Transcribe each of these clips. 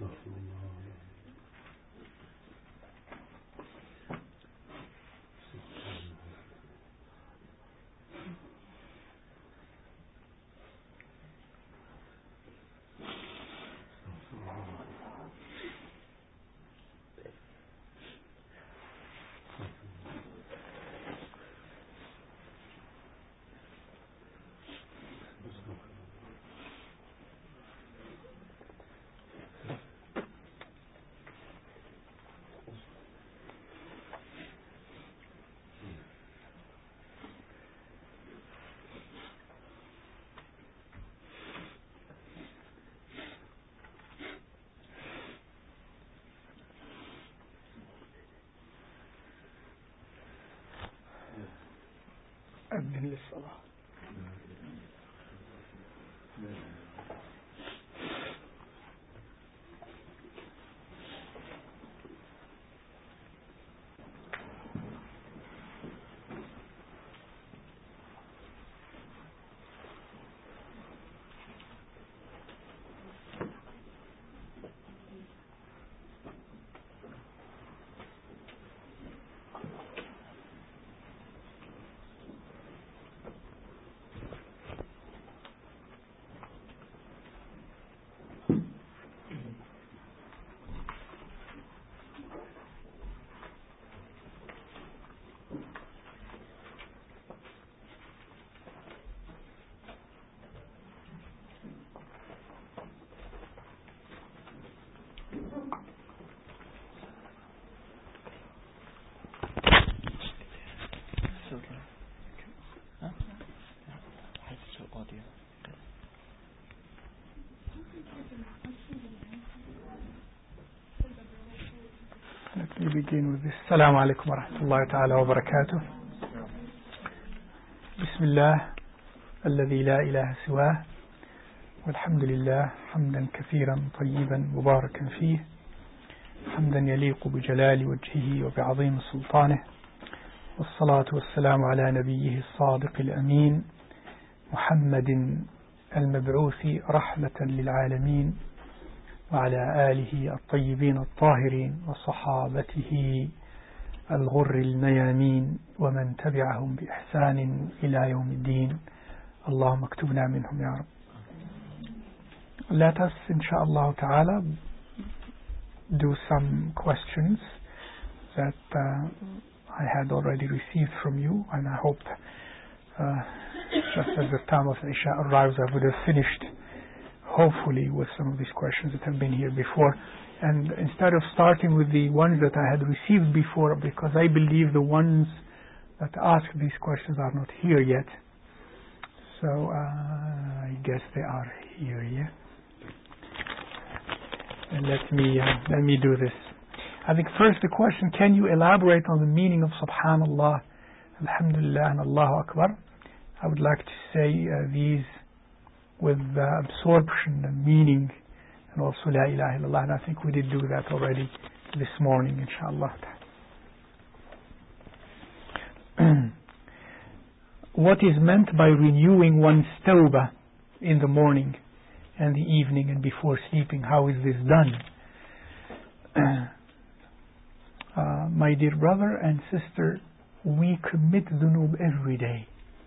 أذن للصلاة. Let me begin with this. Assalamu alaikum wa rahmatullahi ta'ala wa barakatuh. Bismillah, alladhi la ilaha siwah, walhamdulillah, hamdan kathiran, tayyiban, mubarakan fih, hamdan yaliqu bi jalali wajhihi wa bi azim sultanih, wassalatu wassalamu ala nabiyyihi as-sadiq al-amin, Muhammadin al-mab'uthi rahmatan lil-alamin, وعلى آله الطيبين الطاهرين وصحابته الغر الميامين ومن تبعهم بإحسان إلى يوم الدين اللهم اكتبنا منهم يا رب. Let us inshallah ta'ala do some questions that I had already received from you, and I hope just as the time of Isha arrives I would have finished hopefully with some of these questions that have been here before. And instead of starting with the ones that I had received before, because I believe the ones that ask these questions are not here yet, so I guess they are here, yeah. And let me do this. I think first the question, can you elaborate on the meaning of Subhanallah, Alhamdulillah and Allahu Akbar? I would like to say these with absorption and meaning, and also La ilaha illallah, and I think we did do that already this morning, inshallah. What is meant by renewing one's tawbah in the morning and the evening and before sleeping? How is this done? My dear brother and sister, we commit dhunub every day.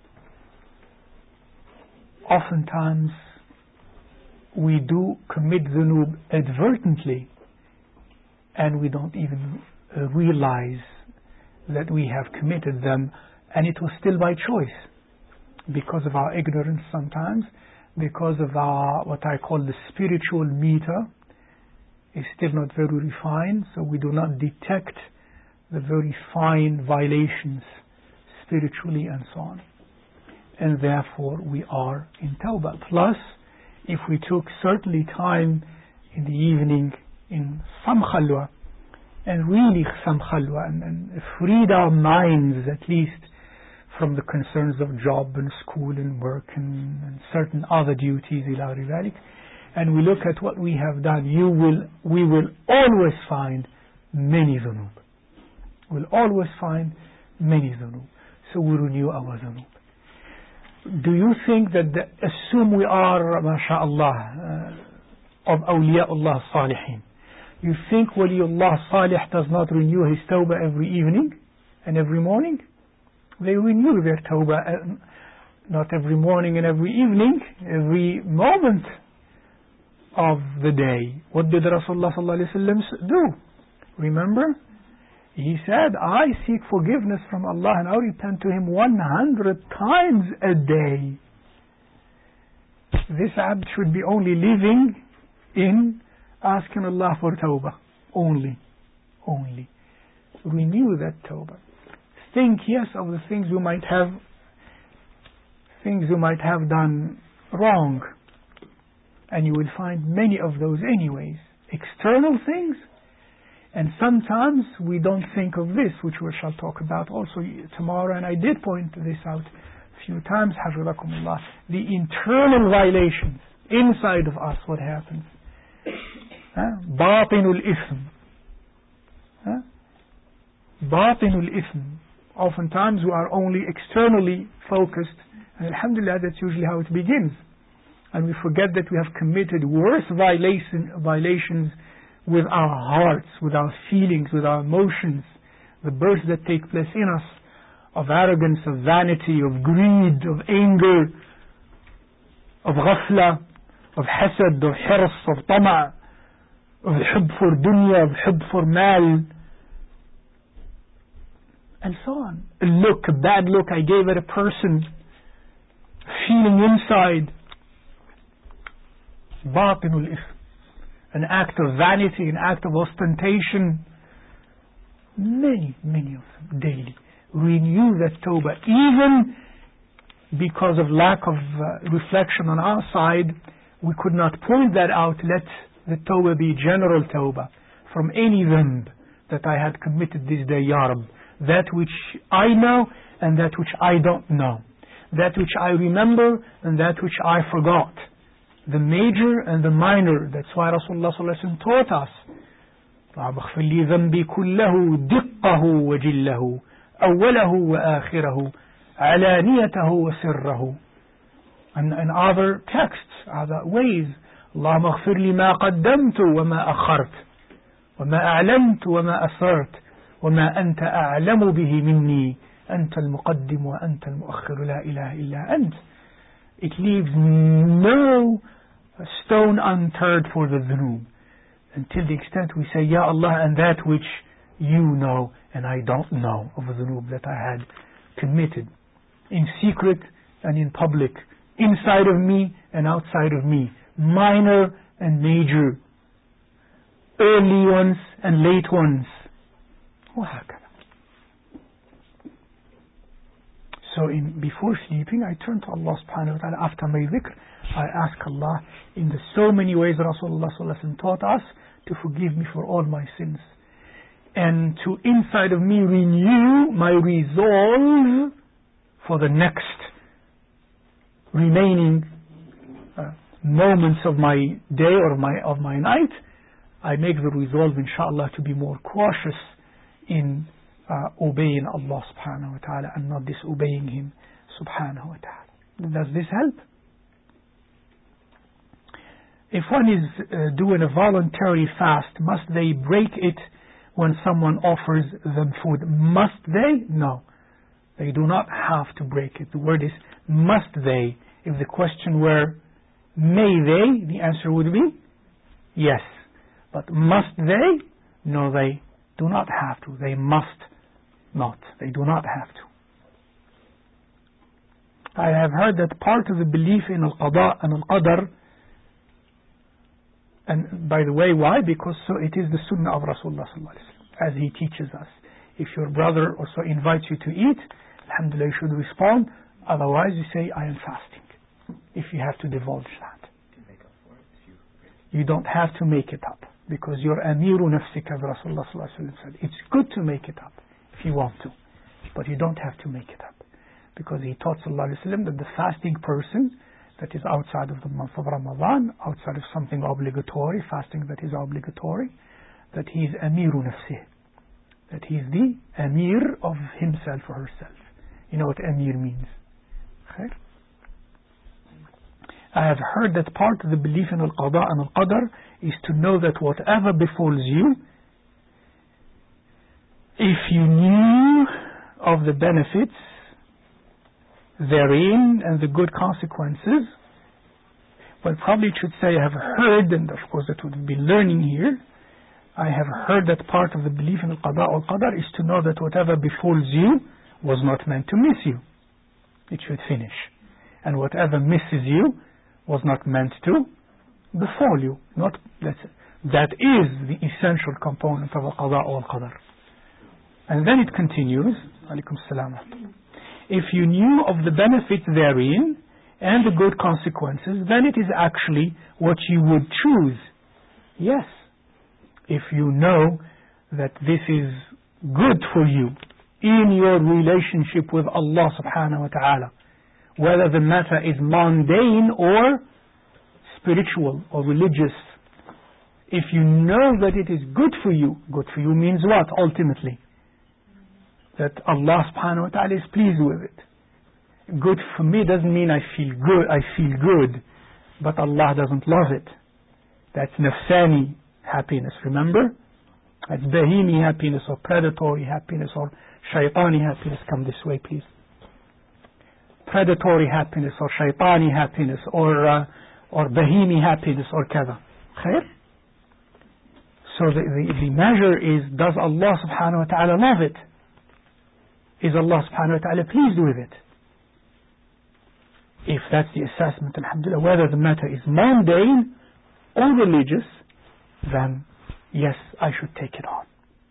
Oftentimes we do commit dhunub advertently, and we don't even realize that we have committed them, and it was still by choice, because of our ignorance sometimes, because of our, what I call the spiritual meter is still not very refined, so we do not detect the very fine violations spiritually and so on. And therefore we are in tawbah. Plus, if we took certainly time in the evening in some khalwa, and really some khalwa, and freed our minds at least from the concerns of job and school and work and certain other duties, ila dhalik, and we look at what we have done, we will always find many dhunub. We'll always find many dhunub. So we renew our dhunub. Do you think that assume we are, mashallah, of awliyaullah salihin. You think waliullah salih does not renew his tawbah every evening and every morning? They renew their tawbah not every morning and every evening, every moment of the day. What did Rasulullah sallallahu alaihi wasallam do? Remember? He said, I seek forgiveness from Allah and I repent to Him 100 times a day. This abd should be only living in asking Allah for tawbah. Only. Renew that tawbah. Think, yes, of the things you might have done wrong. And you will find many of those anyways. External things. And sometimes we don't think of this, which we shall talk about also tomorrow, and I did point this out a few times, Hafizakumullah. The internal violations inside of us, what happens? Batinul ism. Batinul ism. Oftentimes we are only externally focused, and alhamdulillah, that's usually how it begins. And we forget that we have committed worse violations with our hearts, with our feelings, with our emotions, the births that take place in us of arrogance, of vanity, of greed, of anger, of ghafla, of hasad, of hirs, of tama', of hub for dunya, of hub for mal, and so on. A bad look I gave at a person, feeling inside, batinul ism. An act of vanity, an act of ostentation. Many of them daily. Renew that tawbah. Even because of lack of reflection on our side, we could not point that out. Let the tawbah be general tawbah from any dhanb that I had committed this day, Ya Rab. That which I know and that which I don't know. That which I remember and that which I forgot. The major and the minor. That's why Rasulullah sallallahu alaihi wasallam taught us. اللهم اغفر لي ذنبي كله دقه وجله أوله وآخره علانيته وسره. And other texts, other ways. اللهم اغفر لي ما قدمت وما أخرت وما أعلمت وما أسررت وما أنت أعلم به مني أنت المقدم وأنت المؤخر لا إله إلا أنت. It leaves no stone unturned for the dhunub, until the extent we say, Ya Allah, and that which you know and I don't know of the dhunub that I had committed, in secret and in public, inside of me and outside of me, minor and major, early ones and late ones. So before sleeping, I turn to Allah subhanahu wa ta'ala. After my dhikr, I ask Allah in the so many ways Rasulullah sallallahu alaihi wasallam taught us to forgive me for all my sins. And to inside of me renew my resolve for the next remaining moments of my day or of my night. I make the resolve, inshallah, to be more cautious in obeying Allah subhanahu wa ta'ala and not disobeying Him subhanahu wa ta'ala. Does this help? If one is doing a voluntary fast, must they break it when someone offers them food? Must they? No. They do not have to break it. The word is must they. If the question were may they, the answer would be yes. But must they? No, they do not have to. They must not. They do not have to. I have heard that part of the belief in al-qada and al-qadar, and by the way, why? Because so it is the sunnah of Rasulullah sallallahu alaihi wasallam, as he teaches us. If your brother also invites you to eat, alhamdulillah, you should respond. Otherwise, you say, I am fasting. If you have to divulge that. You don't have to make it up. Because you're amiru nafsika, as Rasulullah sallallahu alaihi wasallam said. It's good to make it up if you want to. But you don't have to make it up. Because he taught sallallahu alaihi wasallam that the fasting person that is outside of the month of Ramadan, outside of something obligatory, fasting that is obligatory, that he is amiru nafsih. That he is the amir of himself or herself. You know what amir means? Okay? I have heard that part of the belief in Al-Qada and Al-Qadr is to know that whatever befalls you, if you knew of the benefits therein and the good consequences, well, probably it should say I have heard, and of course that would be learning here, I have heard that part of the belief in Al-Qada or Al-Qadr is to know that whatever befalls you was not meant to miss you. It should finish. And whatever misses you was not meant to befall you. That is the essential component of Al-Qada or Al-Qadr. And then it continues, alaykum salam. If you knew of the benefits therein and the good consequences, then it is actually what you would choose. Yes. If you know that this is good for you in your relationship with Allah subhanahu wa ta'ala, whether the matter is mundane or spiritual or religious, if you know that it is good for you means what ultimately? That Allah subhanahu wa ta'ala is pleased with it. Good for me doesn't mean I feel good, but Allah doesn't love it. That's nafsani happiness, remember? That's bahimi happiness or predatory happiness or shaitani happiness. Come this way, please. Predatory happiness or shaitani happiness or bahimi happiness or kada. Khair? So the measure is, does Allah subhanahu wa ta'ala love it? Is Allah subhanahu wa ta'ala pleased with it? If that's the assessment, alhamdulillah, whether the matter is mundane or religious, then yes, I should take it on.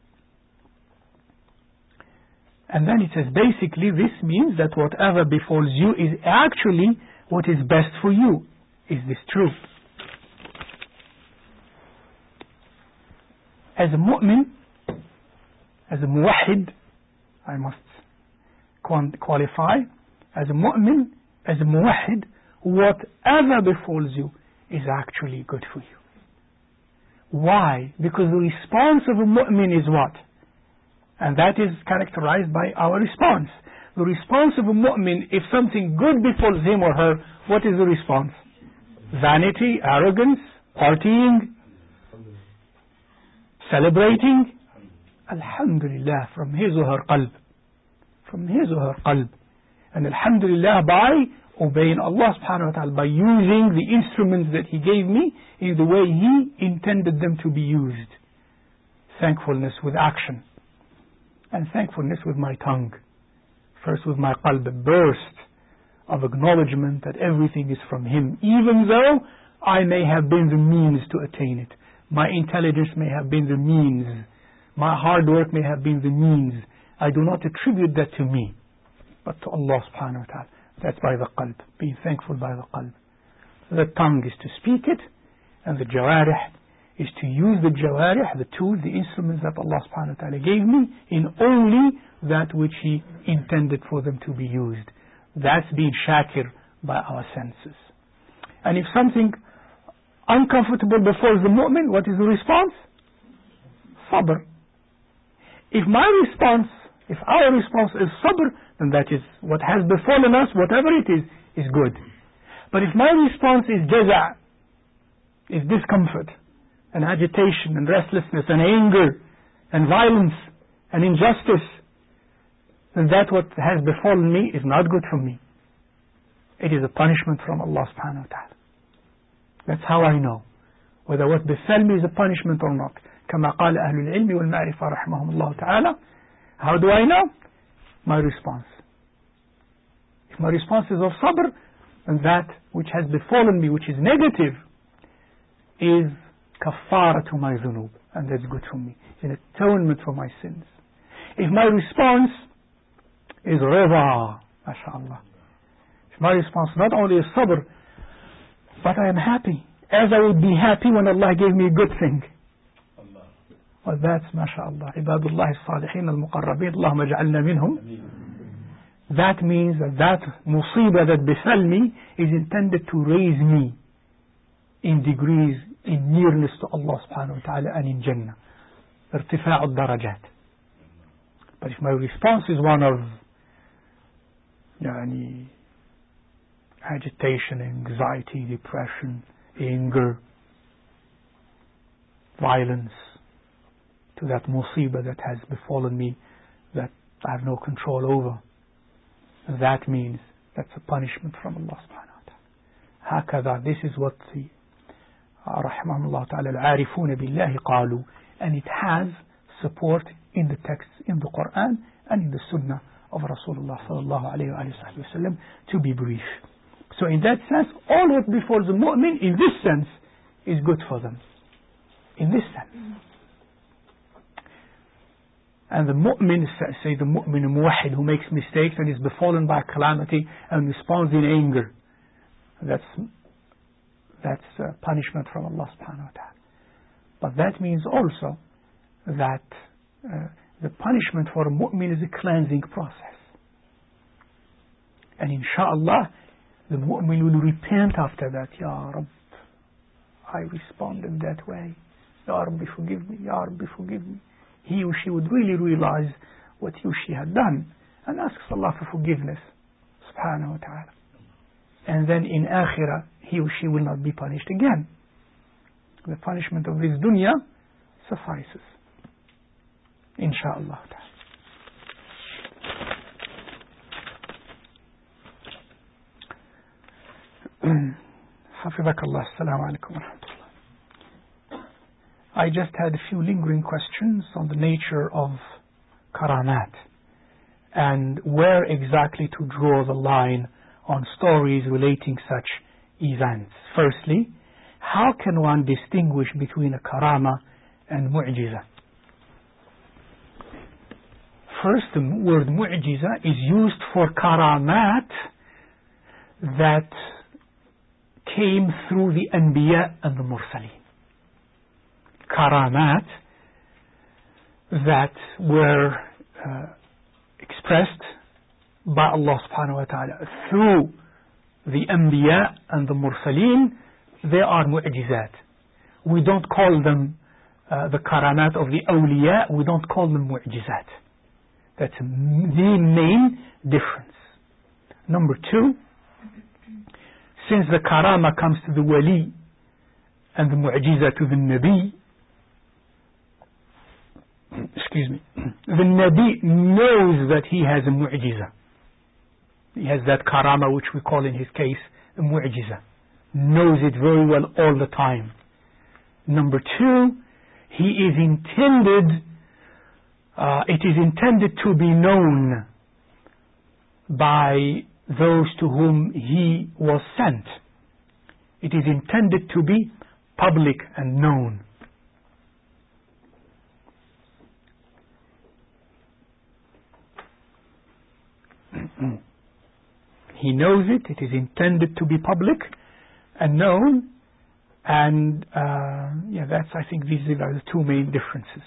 And then it says, basically this means that whatever befalls you is actually what is best for you. Is this true? As a mu'min, as a muwahid, I must qualify, as a mu'min, as a muwahid, whatever befalls you is actually good for you. Why? Because the response of a mu'min is what? And that is characterized by our response. The response of a mu'min, if something good befalls him or her, what is the response? Vanity, arrogance, partying, celebrating. Alhamdulillah, from his or her qalb. From his or her qalb. And alhamdulillah, by obeying Allah subhanahu wa ta'ala, by using the instruments that He gave me in the way He intended them to be used. Thankfulness with action. And thankfulness with my tongue. First with my qalb, a burst of acknowledgement that everything is from Him, even though I may have been the means to attain it. My intelligence may have been the means. My hard work may have been the means. I do not attribute that to me, but to Allah subhanahu wa ta'ala. That's by the qalb, being thankful by the qalb. The tongue is to speak it, and the jawarih is to use the jawarih, the tools, the instruments that Allah subhanahu wa ta'ala gave me, in only that which He intended for them to be used. That's being shakir by our senses. And if something uncomfortable befalls the mu'min, what is the response? Sabr. If our response is sabr, then that is what has befallen us, whatever it is good. But if my response is jaza', is discomfort, and agitation, and restlessness, and anger, and violence, and injustice, then that what has befallen me is not good for me. It is a punishment from Allah subhanahu wa ta'ala. That's how I know whether what befell me is a punishment or not. كما قال أهل العلم والمعرفة رحمهم الله تعالى. How do I know? My response. If my response is of sabr, then that which has befallen me, which is negative, is kafara to my dhunub, and that's good for me. It's an atonement for my sins. If my response is rida, mashallah. If my response not only is sabr, but I am happy, as I would be happy when Allah gave me a good thing. Well, that's mashallah. Ibadullah as-salihin al-muqarrabin, Allahumma ja'alna minhum. That means that musibah that befell me is intended to raise me in degrees, in nearness to Allah subhanahu wa ta'ala and in Jannah. Irtifa'u al-darajat. But if my response is one of agitation, anxiety, depression, anger, violence, to that musibah that has befallen me that I have no control over. That means that's a punishment from Allah subhanahu wa ta'ala. This is what the rahimahullah ta'ala al-arifun billahi qalu, and it has support in the texts in the Quran and in the Sunnah of Rasulullah sallallahu alayhi wa sallam, to be brief. So in that sense, all what befalls the mu'min in this sense is good for them. In this sense. And the mu'min, say the mu'min muwahid who makes mistakes and is befallen by calamity and responds in anger, that's punishment from Allah subhanahu wa ta'ala. But that means also that the punishment for a mu'min is a cleansing process. And inshallah, the mu'min will repent after that. Ya Rabb, I responded that way. Ya Rabbi, forgive me. Ya Rabbi, forgive me. He or she would really realize what he or she had done and asks Allah for forgiveness subhanahu wa ta'ala. And then in akhirah, he or she will not be punished again. The punishment of this dunya suffices. Insha'Allah ta'ala. حفظك الله. السلام عليكم ورحمة الله. I just had a few lingering questions on the nature of karamat and where exactly to draw the line on stories relating such events. Firstly, how can one distinguish between a karama and mu'jiza? First, the word mu'jiza is used for karamat that came through the Anbiya and the Mursaleen. Karamat that were expressed by Allah subhanahu wa ta'ala through the Anbiya and the Mursaleen, they are mu'jizat. We don't call them the karamat of the awliya, we don't call them mu'jizat. That's the main difference. Number two, since the karama comes to the wali and the mu'jiza to the nabi, the nabi knows that he has a mu'jiza. He has that karama which we call in his case a mu'jiza. Knows it very well all the time. Number two, he is intended, it is intended to be known by those to whom he was sent. It is intended to be public and known. He knows it, it is intended to be public and known, and that's, I think these are the two main differences.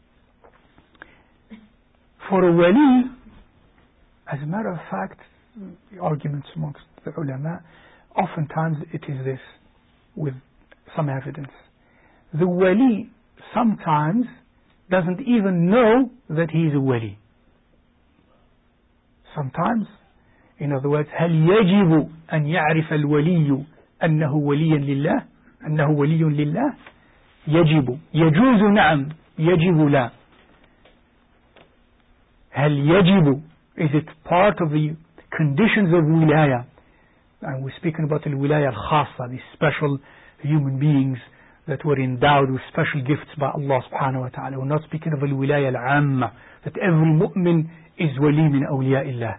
For a wali, as a matter of fact, the arguments amongst the ulama, oftentimes it is this, with some evidence. The wali sometimes doesn't even know that he is a wali. Sometimes, in other words, هل يجب أن يعرف الولي أنه ولي لله؟ أنه ولي لله؟ يجب. يجوز نعم. يجب لا. هل يجب? Is it part of the conditions of wilaya? And we're speaking about the wilaya al-khassa, these special human beings that were endowed with special gifts by Allah subhanahu wa ta'ala. We're not speaking of al-wilaya al-amma, that every mu'min is wali min awliya illah.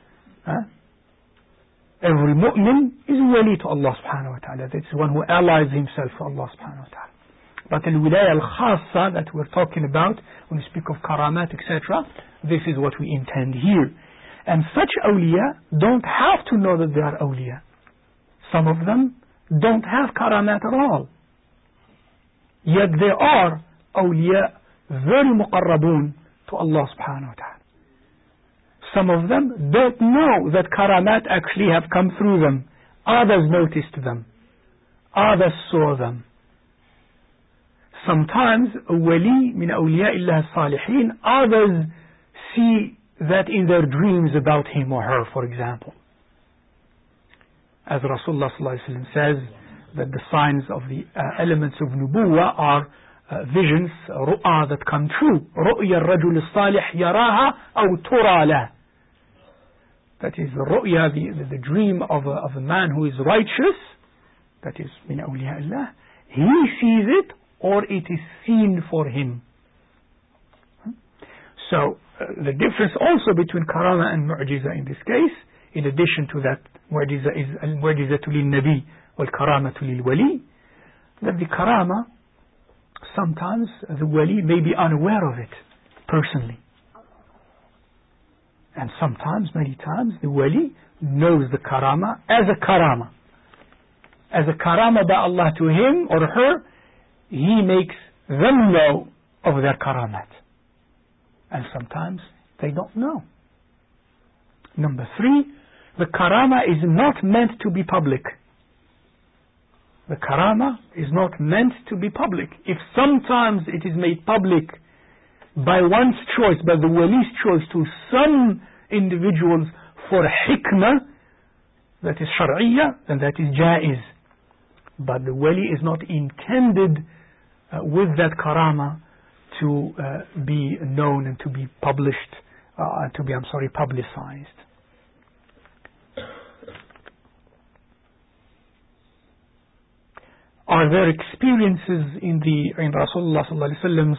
Every mu'min is wali to Allah subhanahu wa ta'ala. That's one who allies himself to Allah subhanahu wa ta'ala. But the wilaya al-khassa that we're talking about, when we speak of karamat, etc., this is what we intend here. And such awliya don't have to know that they are awliya. Some of them don't have karamat at all. Yet they are awliya, very muqarrabun to Allah subhanahu wa ta'ala. Some of them don't know that karamat actually have come through them. Others noticed them. Others saw them. Sometimes a wali min awliya illah salihin, others see that in their dreams about him or her, for example. as Rasulullah says, that the signs of the elements of nubuwa are visions, ru'a, that come true. رؤيا الرجل الصالح يراها أو ترى له. That is the ru'ya, the dream of a man who is righteous, that is min awliya Allah. He sees it or it is seen for him. So the difference also between karama and mu'jiza in this case, in addition to that, mu'jiza is al-mu'jizatu lil-nabi wal-karamatu lil-wali, that the karama, sometimes the wali may be unaware of it personally. And sometimes, many times, the wali knows the karama as a karama. As a karama by Allah to him or her, he makes them know of their karamat. And sometimes they don't know. Number 3, the karama is not meant to be public. The karama is not meant to be public. If sometimes it is made public by one's choice, by the wali's choice, to some individuals for hikmah, that is shar'iyya, then that is jaiz. But the wali is not intended with that karama to be known and to be published, publicized. Are there experiences in Rasulullah sallallahu alaihi wasallam's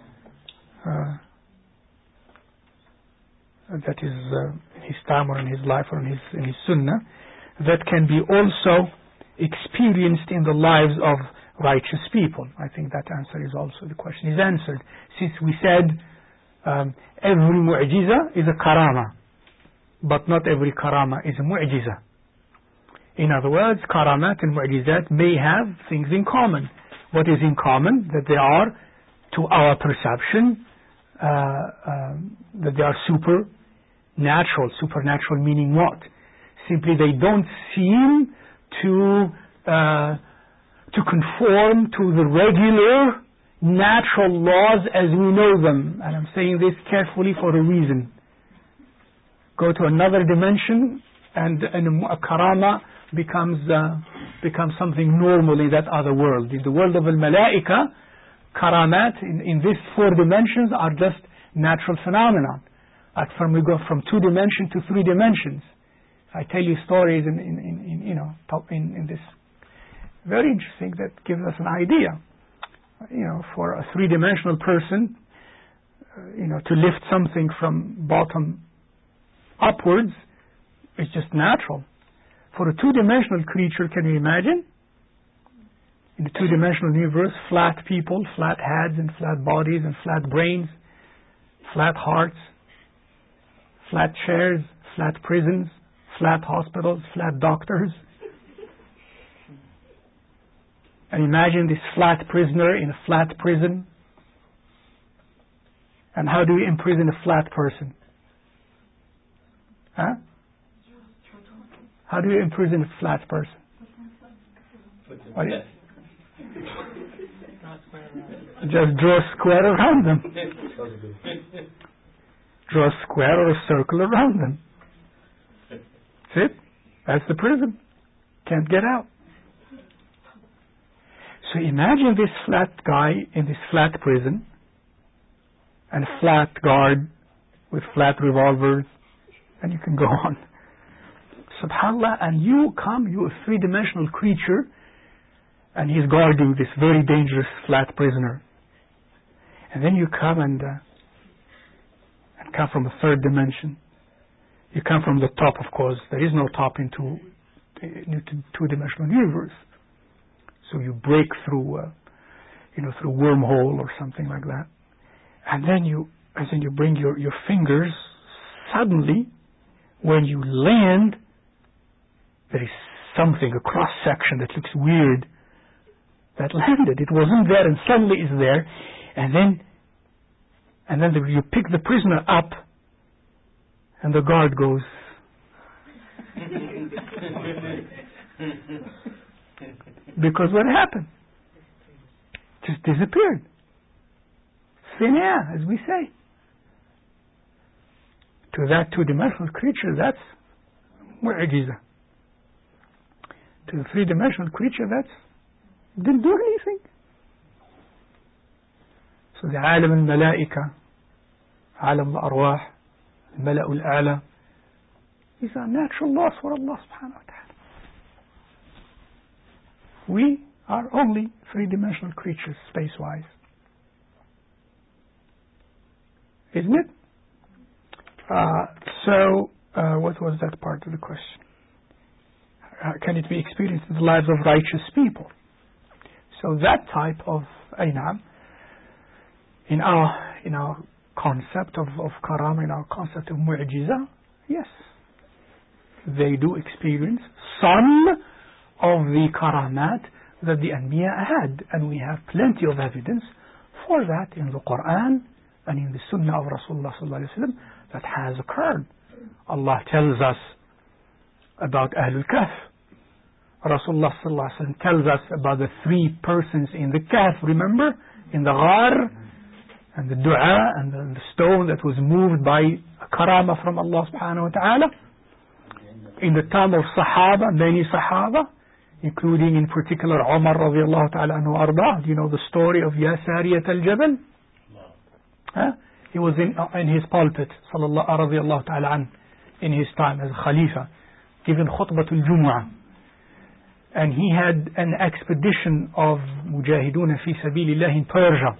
that is in his time or in his life or in his sunnah, that can be also experienced in the lives of righteous people? I think that answer is also, the question is answered, since we said every mu'jiza is a karama, but not every karama is a mu'jiza. In other words, karamat and mu'jizat may have things in common. What is in common? That they are, to our perception, that they are supernatural meaning what? Simply they don't seem to conform to the regular natural laws as we know them. And I'm saying this carefully for a reason. Go to another dimension and a karama becomes something normal in that other world. In the world of al-malaika, karamat in these 4 dimensions are just natural phenomena. We go from 2 dimensions to 3 dimensions. I tell you stories in this very interesting, that gives us an idea. For a 3-dimensional person, to lift something from bottom upwards is just natural. For a 2-dimensional creature, can you imagine? In the 2-dimensional universe, flat people, flat heads and flat bodies and flat brains, flat hearts, flat chairs, flat prisons, flat hospitals, flat doctors. And imagine this flat prisoner in a flat prison. And how do you imprison a flat person? Huh? How do you imprison a flat person? Just draw a square around them. Draw a square or a circle around them. That's it. That's the prison. Can't get out. So imagine this flat guy in this flat prison, and a flat guard with flat revolvers, and you can go on. SubhanAllah, and you a 3-dimensional creature, and he's guarding this very dangerous flat prisoner. And then you come and come from a 3rd dimension. You come from the top, of course. There is no top into 2-dimensional universe. So you break through, through a wormhole or something like that. And then you bring your fingers. Suddenly, when you land, there is something, a cross section that looks weird, that landed. It wasn't there, and suddenly it's there. And then you pick the prisoner up, and the guard goes. Because what happened? Just disappeared. Thin air, as we say. To that 2-dimensional creature, that's mu'jiza. is a three-dimensional creature that didn't do anything. So the عالم الملائكة, عالم الأرواح, الملأ الأعلى, these are natural laws for Allah subhanahu wa ta'ala. We are only three-dimensional creatures, space-wise. Isn't it? What was that part of the question? Can it be experienced in the lives of righteous people? So that type of aynam, in our concept of karama, in our concept of mu'jiza, yes, they do experience some of the karamat that the Anbiya had, and we have plenty of evidence for that in the Quran and in the Sunnah of Rasulullah sallallahu alaihi wasallam that has occurred. Allah tells us about Ahlul Kahf. Rasulullah sallallahu alaihi wasallam tells us about the three persons in the Kahf, remember? In the Ghar, and the dua, and the stone that was moved by a karama from Allah subhanahu wa ta'ala. In the time of Sahaba, many Sahaba, including in particular Umar radiallahu ta'ala anhu arda. Do you know the story of Ya Sariyat al-Jabal? He was in his pulpit, radiallahu ta'ala anhu, in his time as Khalifa, given khutbatul Jumu'ah. And he had an expedition of Mujahidun fi Sabilillah in Persia.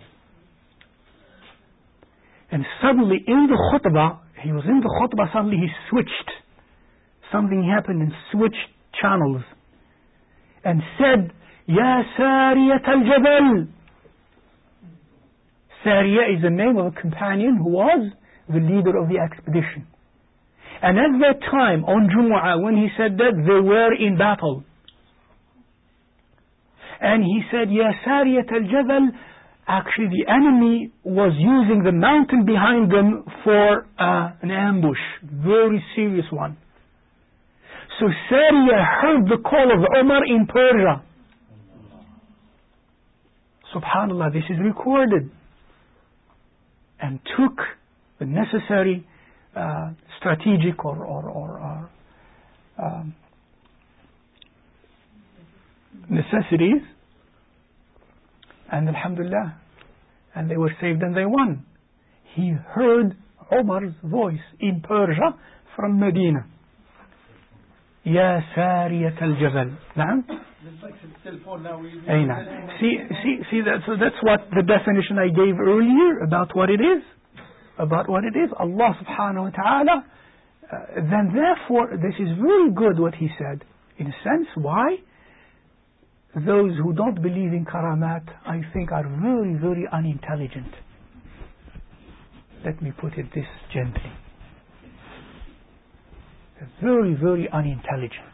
And suddenly in the khutbah, he was in the khutbah, suddenly he switched. Something happened and switched channels. And said, Ya Sariyat al-Jabal. Sariya is the name of a companion who was the leader of the expedition. And at that time, on Jumu'ah, when he said that, they were in battle. And he said, Ya Sariyat al-Jabal, actually the enemy was using the mountain behind them for an ambush, very serious one. So Sariya heard the call of Umar in Persia. Subhanallah, this is recorded. And took the necessary strategic or necessities, and alhamdulillah, and they were saved and they won. He heard Umar's voice in Persia from Medina. Ya Sariyat al-Jabal. Naam? See that's what the definition I gave earlier about what it is. About what it is. Allah subhanahu wa ta'ala. Then therefore, this is very good what he said. In a sense, why? Those who don't believe in karamat, I think, are very, very unintelligent. Let me put it this gently. They're very, very unintelligent.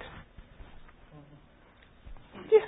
Yes.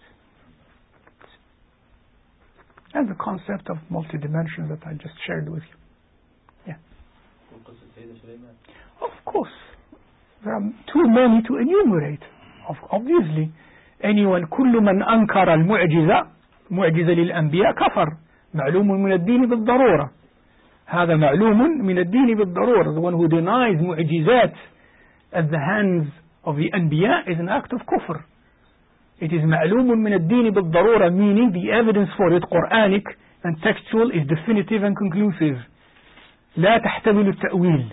And the concept of multidimension that I just shared with you. Yeah. Of course. There are too many to enumerate. Obviously. Anyone, كل من أنكر المعجزة معجزة للأنبياء كفر. معلوم من الدين بالضرورة. هذا معلوم من الدين بالضرورة. The one who denies معجزات at the hands of the Anbiya is an act of kufr. It is معلوم من الدين بالضرورة, meaning the evidence for it, Quranic and textual, is definitive and conclusive. لا تحتمل التأويل.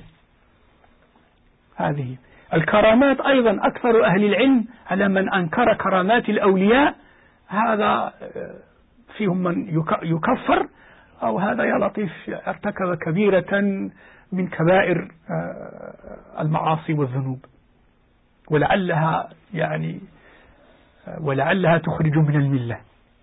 هذه الكرامات أيضا أكثر أهل العلم على من أنكر كرامات الأولياء هذا فيهم من يكفر أو هذا يا لطيف ارتكب كبيرة من كبائر المعاصي والذنوب ولعلها تخرج من الملة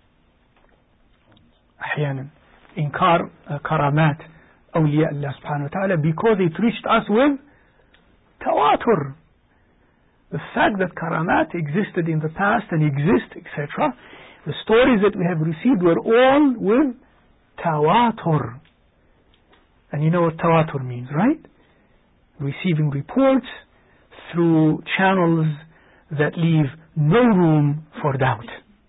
أحيانا إنكار كرامات أولياء الله سبحانه وتعالى because it reached us with tawatur. The fact that karamat existed in the past and exist, etc. The stories that we have received were all with tawatur. And you know what tawatur means, right? Receiving reports through channels that leave no room for doubt.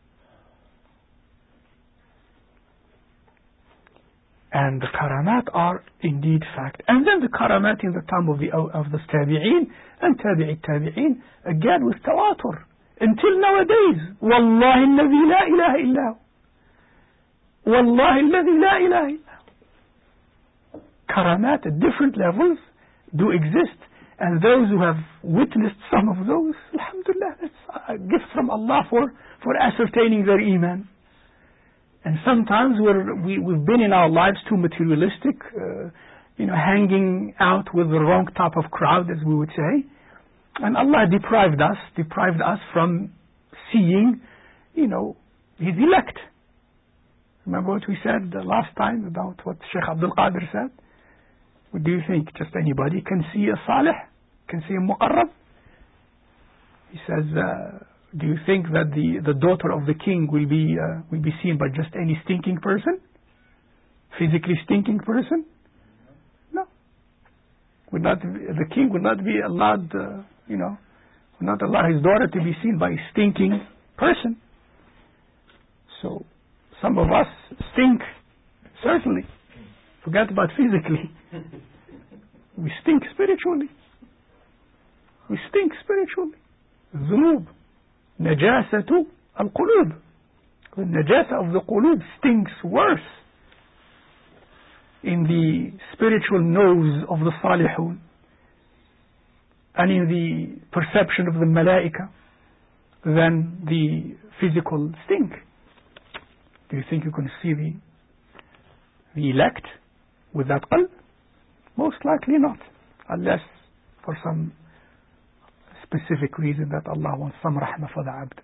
And the karamat are indeed fact. And then the karamat in the time of the tabi'een and tabi'i tabi'een, again with tawatur. Until nowadays, Wallahi alladhi la ilaha illahu. Wallahi alladhi la ilaha illahu. Karamat at different levels do exist, and those who have witnessed some of those, alhamdulillah, that's a gift from Allah for ascertaining their iman. And sometimes we've been in our lives too materialistic, hanging out with the wrong type of crowd, as we would say. And Allah deprived us from seeing, His elect. Remember what we said the last time about what Sheikh Abdul Qadir said? What do you think? Just anybody can see a salih? Can see a muqarrab? He says, do you think that the daughter of the king will be seen by just any stinking person? Physically stinking person? No. The king would not be allowed, would not allow his daughter to be seen by a stinking person. So, some of us stink, certainly. Forget about physically. We stink spiritually. Dhunub. Najasatu al-qulub. The najasa of the qulub stinks worse in the spiritual nose of the salihun and in the perception of the malaika than the physical stink. Do you think you can see the elect with that qalb? Most likely not, unless for some specific reason that Allah wants some rahmah for the abd.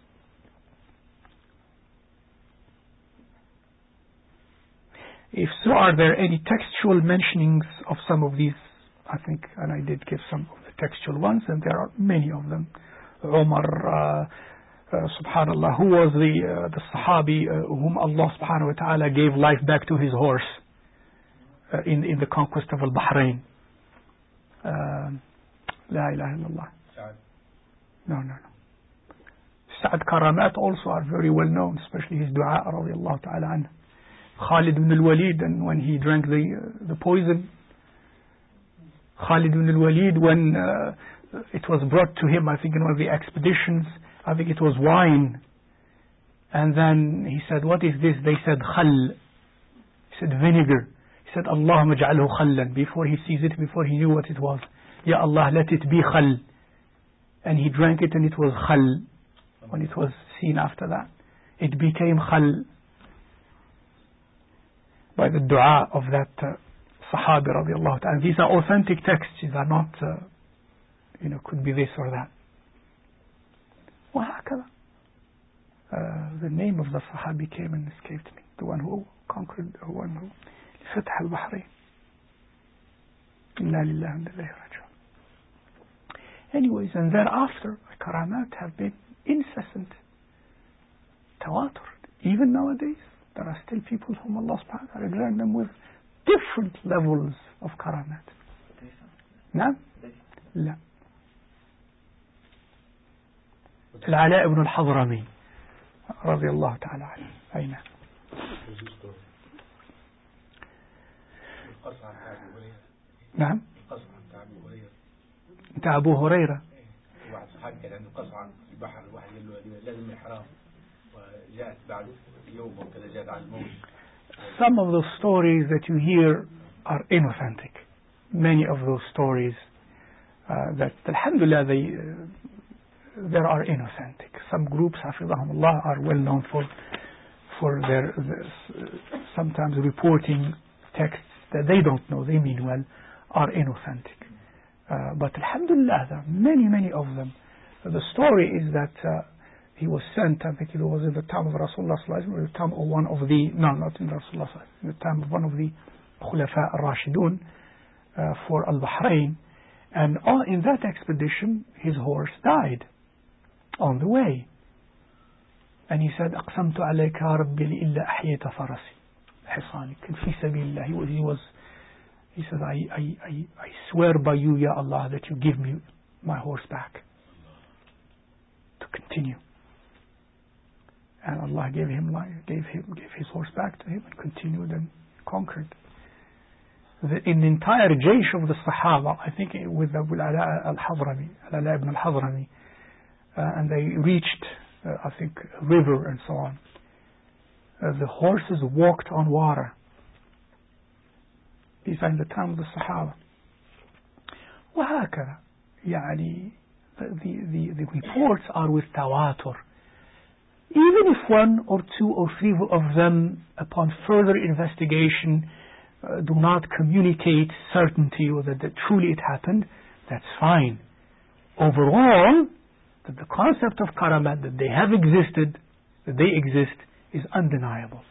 If so, are there any textual mentionings of some of these? I think, and I did give some of the textual ones, and there are many of them. Umar, subhanallah, who was the Sahabi whom Allah subhanahu wa ta'ala gave life back to his horse in the conquest of Al-Bahrain? La ilaha illallah. No. Sa'ad Karamat also are very well known, especially his dua radiallahu ta'ala anhu. Khalid ibn al-Walid, and when he drank the poison. Khalid ibn al-Walid, when it was brought to him, I think in one of the expeditions, I think it was wine. And then he said, what is this? They said, khal. He said, vinegar. He said, Allahumma ja'alhu khallan. Before he sees it, before he knew what it was. Ya Allah, let it be khal. And he drank it and it was khal. When it was seen after that, it became khal. By the dua of that Sahabi radiallahu ta'ala. These are authentic texts. These are not, could be this or that. وهكذا. The name of the Sahabi came and escaped me. The one who conquered, the one who فتح البحرين. إنا لله وإنا إليه راجعون. Anyways, and thereafter, the karamat have been incessant. Tawatur. Even nowadays, there are still people whom Allah subhanahu wa ta'ala grant them with different levels of karamat. نعم؟ لا. العلاء بن الحضرمي رضي الله تعالى عنه. أين؟ نعم. أنت أبو هريرة. واحد صحابي كان عنده قصعة في البحر، واحد قال له لازم الإحرام، وجاءت بعده يوم وكذا جاءت على الموت. Some of those stories that you hear are inauthentic. Many of those stories that, alhamdulillah, there are inauthentic. Some groups, hafidhahumullah, are well known for their sometimes reporting texts that they don't know, they mean well, are inauthentic. But alhamdulillah, there are many of them. The story is that he was sent, I think it was in the time of Rasulullah sallallahu alaihi wasallam, or the time of one of the, no, not in Rasulullah sallallahu alaihi wasallam, in the time of one of the Khulafa al-Rashidun for Al-Bahrain. And in that expedition, his horse died on the way. And he said, أقسمت عليك يا ربي إلا أحييت فرسي حصانك في سبيل الله. He said, I swear by you, Ya Allah, that you give me my horse back to continue. And Allah gave his horse back to him and continued and conquered. In the entire jaysh of the Sahaba, I think with Abu al-Ala al-Hadrami, Al-Ala ibn al-Hadrami, and they reached, I think, a river and so on. The horses walked on water. These are in the time of the Sahaba. وهكذا يعني the reports are with tawatur. Even if one or two or three of them upon further investigation do not communicate certainty or that truly it happened, that's fine. Overall, that the concept of karamat, that they have existed, that they exist, is undeniable.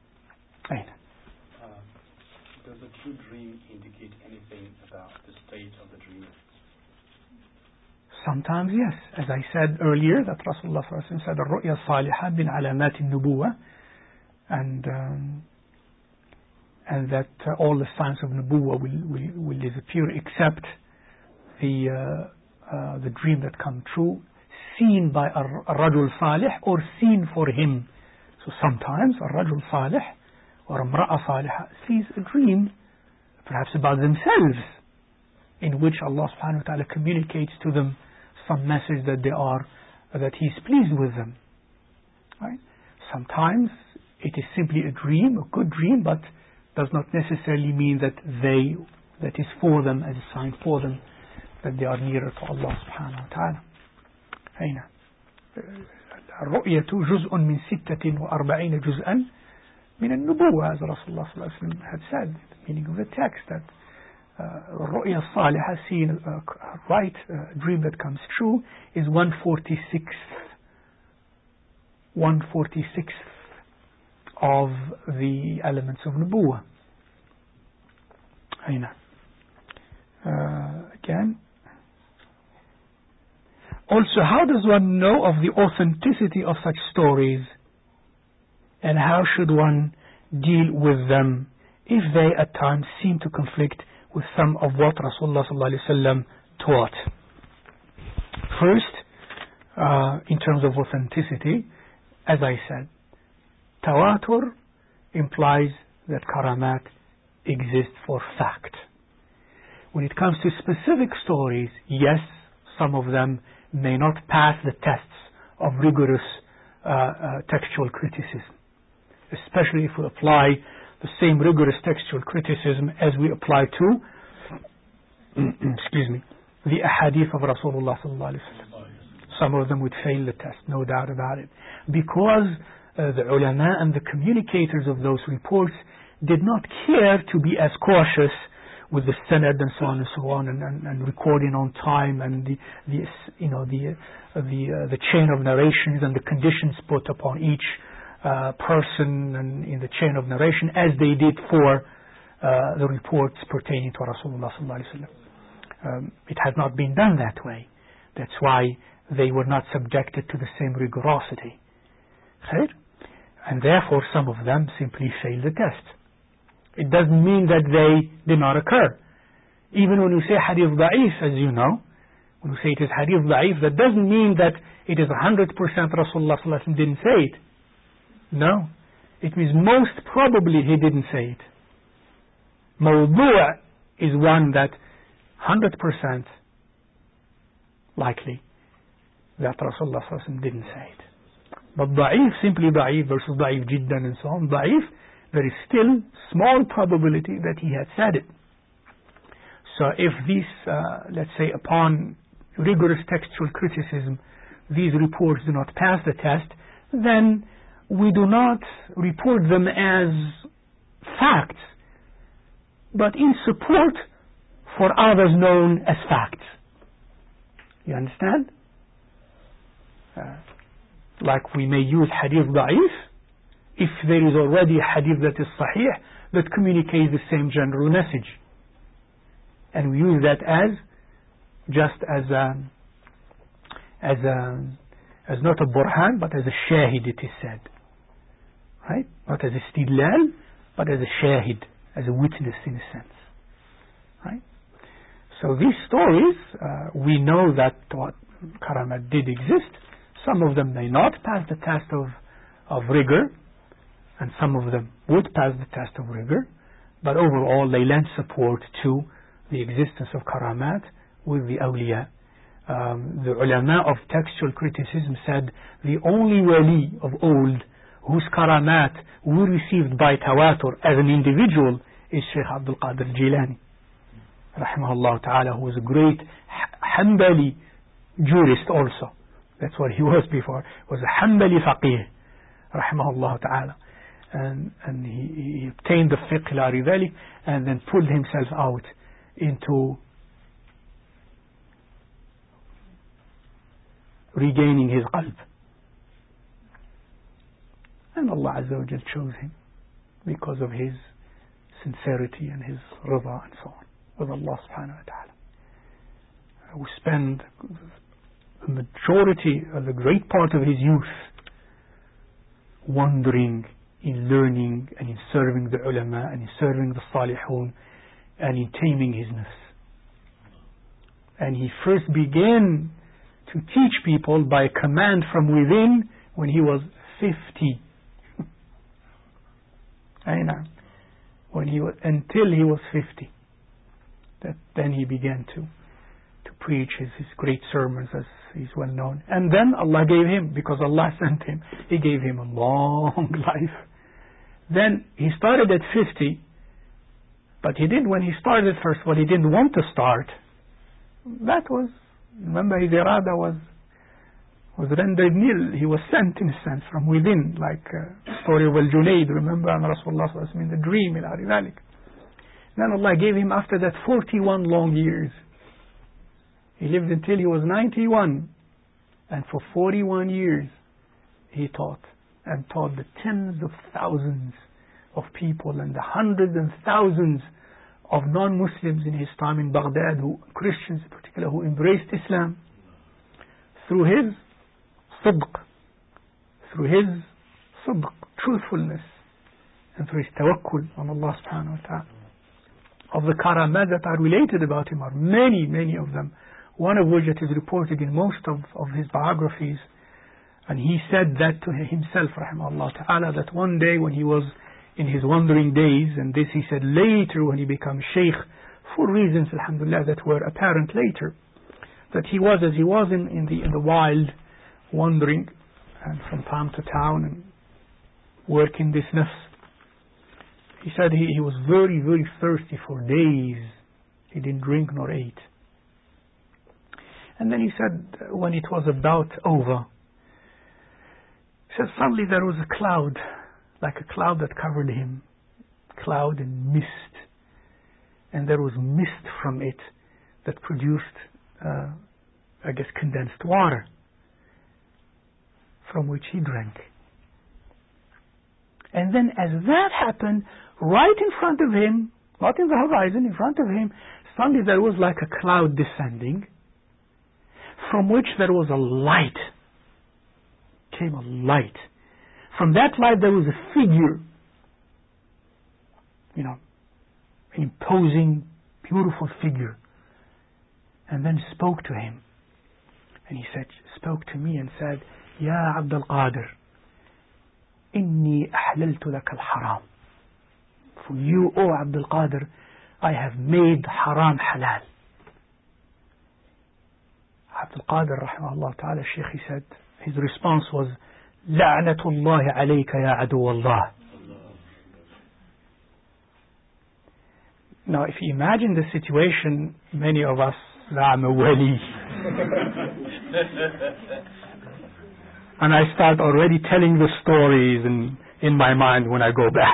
Does a true dream indicate anything about the state of the dreamer? Sometimes yes. As I said earlier, that Rasulullah said, الرؤيا الصالحة من علامات النبوة, and that all the signs of nubuwah will disappear except the dream that come true, seen by a rajul salih or seen for him. So sometimes a rajul salih or a mra'a salihah sees a dream, perhaps about themselves, in which Allah subhanahu wa ta'ala communicates to them some message that He is pleased with them. Right? Sometimes it is simply a dream, a good dream, but does not necessarily mean that is for them, as a sign for them, that they are nearer to Allah subhanahu wa ta'ala. هنا الرؤية جزء من 46 جزءا من النبوة, as Rasulullah sallallahu alaihi wasallam had said, the meaning of the text, that الرؤية الصالحة, seeing a right dream that comes true, is 1/46 of the elements of nubuwah. هنا again. Also, how does one know of the authenticity of such stories, and how should one deal with them if they at times seem to conflict with some of what Rasulullah sallallahu alaihi wasallam taught? First, in terms of authenticity, as I said, tawatur implies that karamat exists for fact. When it comes to specific stories, yes, some of them may not pass the tests of rigorous textual criticism, especially if we apply the same rigorous textual criticism as we apply to the ahadith of Rasulullah sallallahu alaihi wasallam. Some of them would fail the test, no doubt about it, because the ulama and the communicators of those reports did not care to be as cautious with the sanad and so on and recording on time and the chain of narrations and the conditions put upon each person and in the chain of narration, as they did for the reports pertaining to Rasulullah sallallahu alaihi wasallam. It has not been done that way. That's why they were not subjected to the same rigorosity. And therefore some of them simply failed the test. It doesn't mean that they did not occur. Even when we say hadith da'if, as you know, when we say it is hadith da'if, that doesn't mean that it is 100% Rasulullah sallallahu alaihi wasallam didn't say it. No. It means most probably he didn't say it. Mawdu' is one that 100% likely that Rasulullah sallallahu alaihi wasallam didn't say it. But da'if, simply da'if versus da'if jiddan and so on, da'if, there is still small probability that he had said it. So if these, let's say, upon rigorous textual criticism, these reports do not pass the test, then we do not report them as facts, but in support for others known as facts. You understand? Like we may use hadith da'if if there is already a hadith that is sahih that communicates the same general message, and we use that as just as not a burhan but as a shahid, it is said, right? Not as a istidlal but as a shahid, as a witness in a sense, right? So these stories, we know that what karamat did exist. Some of them may not pass the test of rigor, and some of them would pass the test of rigor, but overall they lend support to the existence of karamat with the awliya The ulama of textual criticism said the only wali of old whose karamat were received by tawatur as an individual is Shaykh Abdul Qadir Jilani rahimahullah ta'ala, who was a great Hanbali jurist also. That's what he was before. Was a Hanbali faqih rahimahullah ta'ala, and he obtained the fiqh la ridhalik, and then pulled himself out into regaining his qalb. And Allah Azza wa Jal chose him because of his sincerity and his rida and so on with Allah subhanahu wa ta'ala. Who spent the majority, the great part of his youth wandering in learning and in serving the ulama and in serving the salihun and in taming his nafs. And he first began to teach people by command from within when he was 50. When he was, until he was 50. Then he began to preach his great sermons, as is well known. And then Allah gave him, because Allah sent him, He gave him a long life. Then he started at 50, but when he started first, what he didn't want to start, that was, remember, his irada was rendered nil. He was sent, in a sense, from within, like story of Al-Junayd, remember, and Rasulullah in the dream, ila dhalik. Then Allah gave him after that 41 long years. He lived until he was 91, and for 41 years he taught, and taught the tens of thousands of people and the hundreds and thousands of non-Muslims in his time in Baghdad, Christians in particular, who embraced Islam through his sidq, truthfulness, and through his tawakkul on Allah subhanahu wa ta'ala. Of the karamat that are related about him are many, many of them, one of which is reported in most of his biographies. And he said that to himself, rahimahullah ta'ala, that one day when he was in his wandering days, and this he said later when he became sheikh, for reasons, alhamdulillah, that were apparent later, that he was, as he was in the wild, wandering, and from town to town, and working this nafs. He said he was very, very thirsty for days. He didn't drink nor ate. And then he said, when it was about over, he said suddenly there was a cloud, like a cloud that covered him, cloud and mist. And there was mist from it that produced, condensed water, from which he drank. And then as that happened, right in front of him, not in the horizon, in front of him, suddenly there was like a cloud descending, from which there was a light. Came a light. From that light there was a figure, imposing, beautiful figure, and then spoke to him. And he spoke to me and said, Ya Abdul Qadir, Inni ahlaltu laka al-haram. For you, O Abdul Qadir, I have made haram halal. Abdul Qadir, rahimahullah ta'ala, Shaykh, he said, his response was, La'natullahi alayka ya aduwallah. Now, if you imagine the situation, many of us, I'm a wali. And I start already telling the stories in my mind when I go back.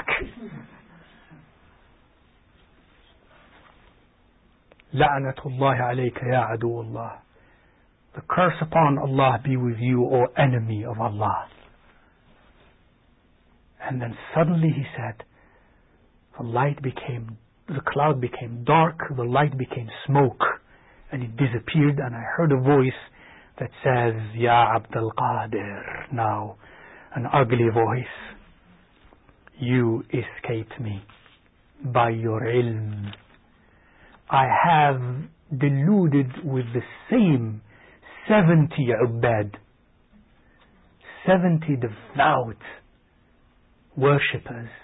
La'natullahi alayka ya aduwallah. The curse upon Allah be with you, O enemy of Allah. And then suddenly he said, the cloud became dark, the light became smoke, and it disappeared, and I heard a voice that says, Ya Abdul Qadir, now an ugly voice, you escaped me by your ilm. I have deluded with the same 70 ubbad, 70 devout worshippers.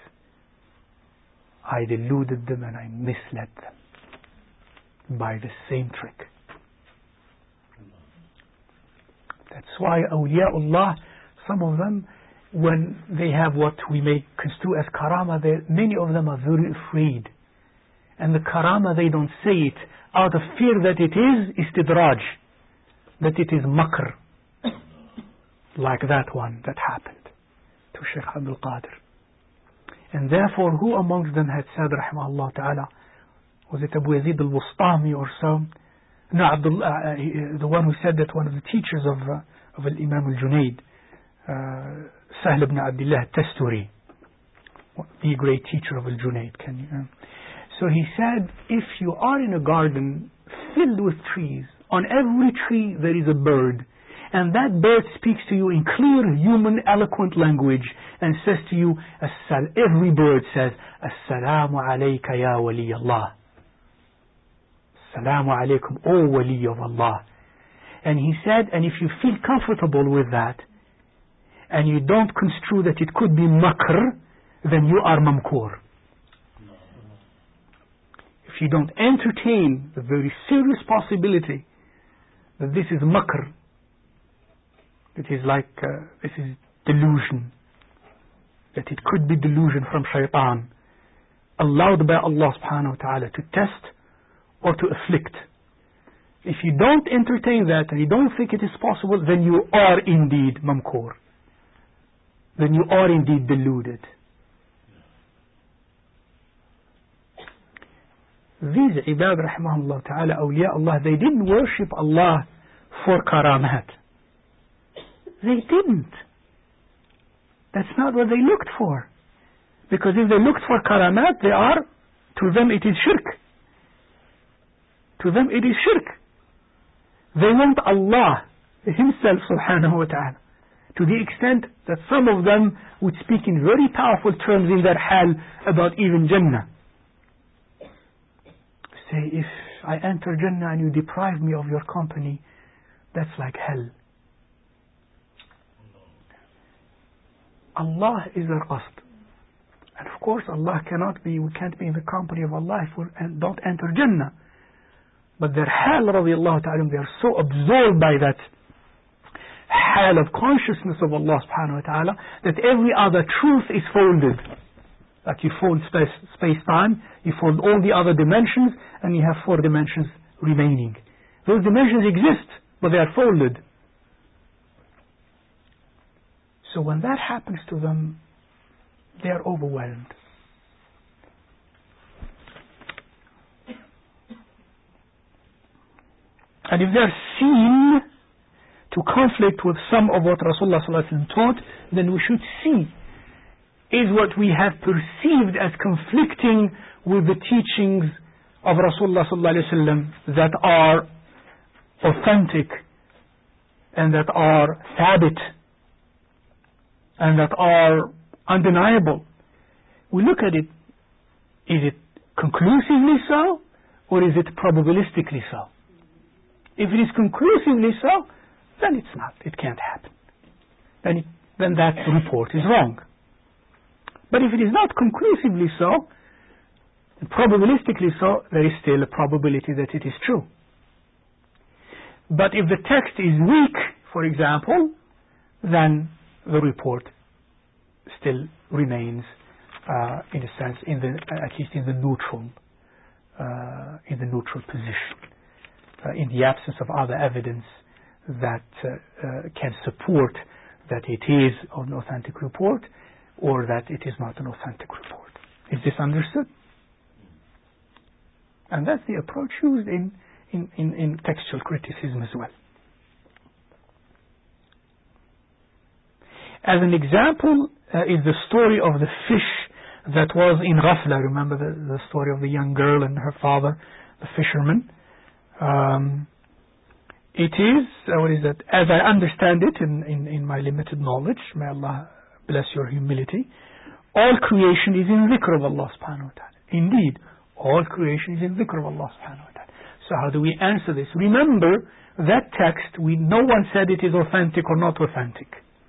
I deluded them and I misled them by the same trick. That's why awliyaullah, some of them, when they have what we may construe as karama, many of them are very afraid. And the karama, they don't say it out of fear that it is istidraj, that it is makr, like that one that happened to Shaykh Abdul Qadir. And therefore, who amongst them had said, rahimahullah ta'ala, was it Abu Yazid al-Bustami or so? No, the one who said that, one of the teachers of Imam al-Junaid, Sahl ibn Abdullah al-Tasturi, the great teacher of al-Junaid. So he said, if you are in a garden filled with trees, on every tree there is a bird, and that bird speaks to you in clear, human, eloquent language and says to you, every bird says, Assalamu alayka ya wali Allah. Assalamu alaykum, O wali of Allah. And he said, and if you feel comfortable with that, and you don't construe that it could be makr, then you are mamkur. If you don't entertain the very serious possibility that this is makr, it is like, this is delusion, that it could be delusion from shaitan, allowed by Allah subhanahu wa ta'ala to test or to afflict. If you don't entertain that and you don't think it is possible, then you are indeed mamkur. Then you are indeed deluded. These ibad rahimahullah ta'ala, awliya Allah, they didn't worship Allah for karamat. They didn't. That's not what they looked for. Because if they looked for karamat, to them it is shirk. To them it is shirk. They want Allah Himself subhanahu wa ta'ala. To the extent that some of them would speak in very powerful terms in their hal about even Jannah. Say, if I enter Jannah and you deprive me of your company, that's like hell. Allah is our qasd. And of course we can't be in the company of Allah if we don't enter Jannah. But their hal, radiallahu ta'ala, they are so absorbed by that hal of consciousness of Allah subhanahu wa ta'ala that every other truth is folded. Like you fold space-time, you fold all the other dimensions, and you have 4 dimensions remaining. Those dimensions exist, but they are folded. So when that happens to them, they are overwhelmed. And if they are seen to conflict with some of what Rasulullah sallallahu alaihi wasallam taught, then we should see, is what we have perceived as conflicting with the teachings of Rasulullah sallallahu alaihi wasallam that are authentic and that are thabit and that are undeniable. We look at it, is it conclusively so or is it probabilistically so? If it is conclusively so, then it's not, it can't happen. Then that report is wrong. But if it is not conclusively so, probabilistically so, there is still a probability that it is true. But if the text is weak, for example, then the report still remains, in a sense, at least in the neutral position, in the absence of other evidence that can support that it is an authentic report or that it is not an authentic report. Is this understood? And that's the approach used in textual criticism as well. As an example is the story of the fish that was in Ghafla. Remember the story of the young girl and her father, the fisherman. It is, as I understand it in my limited knowledge, may Allah bless your humility, all creation is in dhikr of Allah subhanahu wa ta'ala. Indeed, all creation is in dhikr of Allah subhanahu wa ta'ala. So how do we answer this? Remember, that text, no one said it is authentic or not authentic.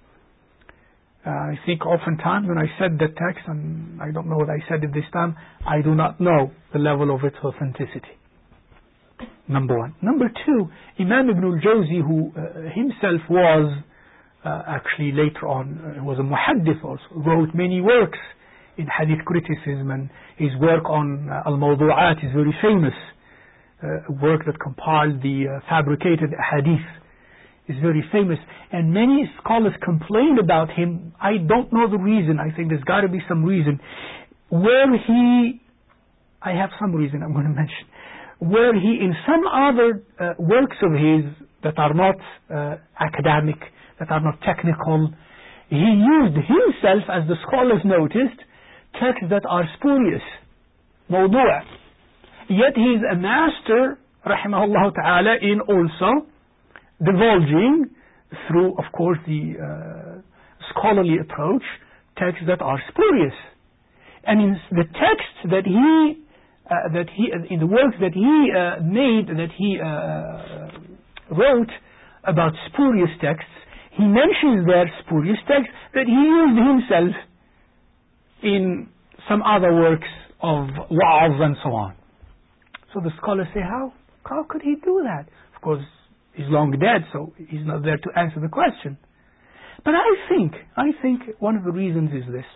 I think oftentimes when I said the text, and I don't know what I said it this time, I do not know the level of its authenticity. number one. Number two, Imam Ibn al-Jawzi, who himself was actually later on was a muhaddith also, wrote many works in hadith criticism, and his work on al-mawdu'at is very famous, a work that compiled the fabricated hadith is very famous, and many scholars complained about him. I don't know the reason. I think there's got to be some reason where I have some reason I'm going to mention, where he in some other works of his that are not academic, that are not technical, he used himself, as the scholars noticed, texts that are spurious, mawdu'. Yet he is a master, rahimahullah ta'ala, in also divulging through, of course, the scholarly approach, texts that are spurious. And in the texts that he in the works that he made, that he wrote about spurious texts, he mentions there spurious texts that he used himself in some other works of wa'az and so on. So the scholars say, how could he do that? Of course, he's long dead, so he's not there to answer the question. But I think one of the reasons is this.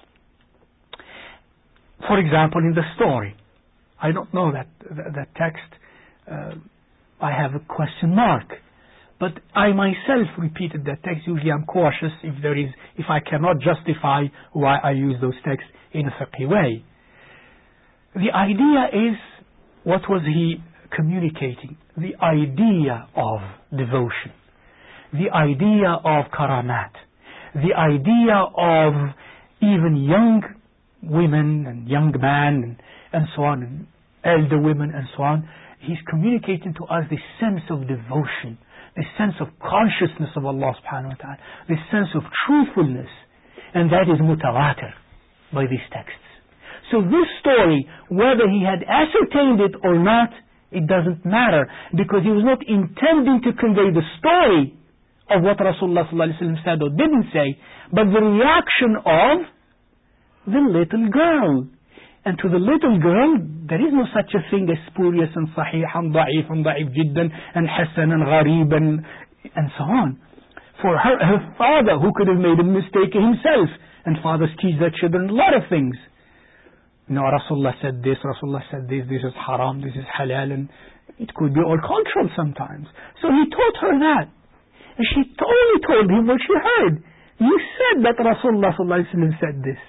For example, in the story, I don't know that text. I have a question mark. But I myself repeated that text. Usually I'm cautious if I cannot justify why I use those texts in a fiqhi way. The idea is, what was he communicating? The idea of devotion. The idea of karamat. The idea of even young women and young men and so on, and elder women and so on. He's communicating to us this sense of devotion, this sense of consciousness of Allah subhanahu wa ta'ala, this sense of truthfulness, and that is mutawatir by these texts. So this story, whether he had ascertained it or not, it doesn't matter, because he was not intending to convey the story of what Rasulullah sallallahu alaihi wasallam said or didn't say, but the reaction of the little girl. And to the little girl, there is no such a thing as spurious and sahih and da'if jiddan and hasan and gharib and so on. For her father, who could have made a mistake himself, and fathers teach their children a lot of things. No, Rasulullah said this is haram, this is halal, and it could be all cultural sometimes. So he taught her that. And she only told him what she heard. You said that Rasulullah sallallahu alaihi wasallam said this.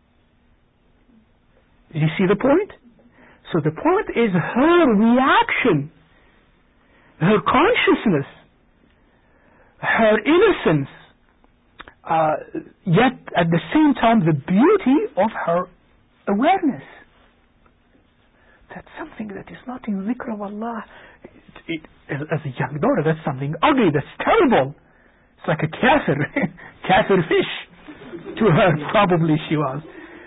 Did you see the point? So the point is her reaction, her consciousness, her innocence, yet at the same time the beauty of her awareness. That's something that is not in dhikr of Allah. As a young daughter, that's something ugly, that's terrible. It's like a kafir, kafir fish. To her, probably she was.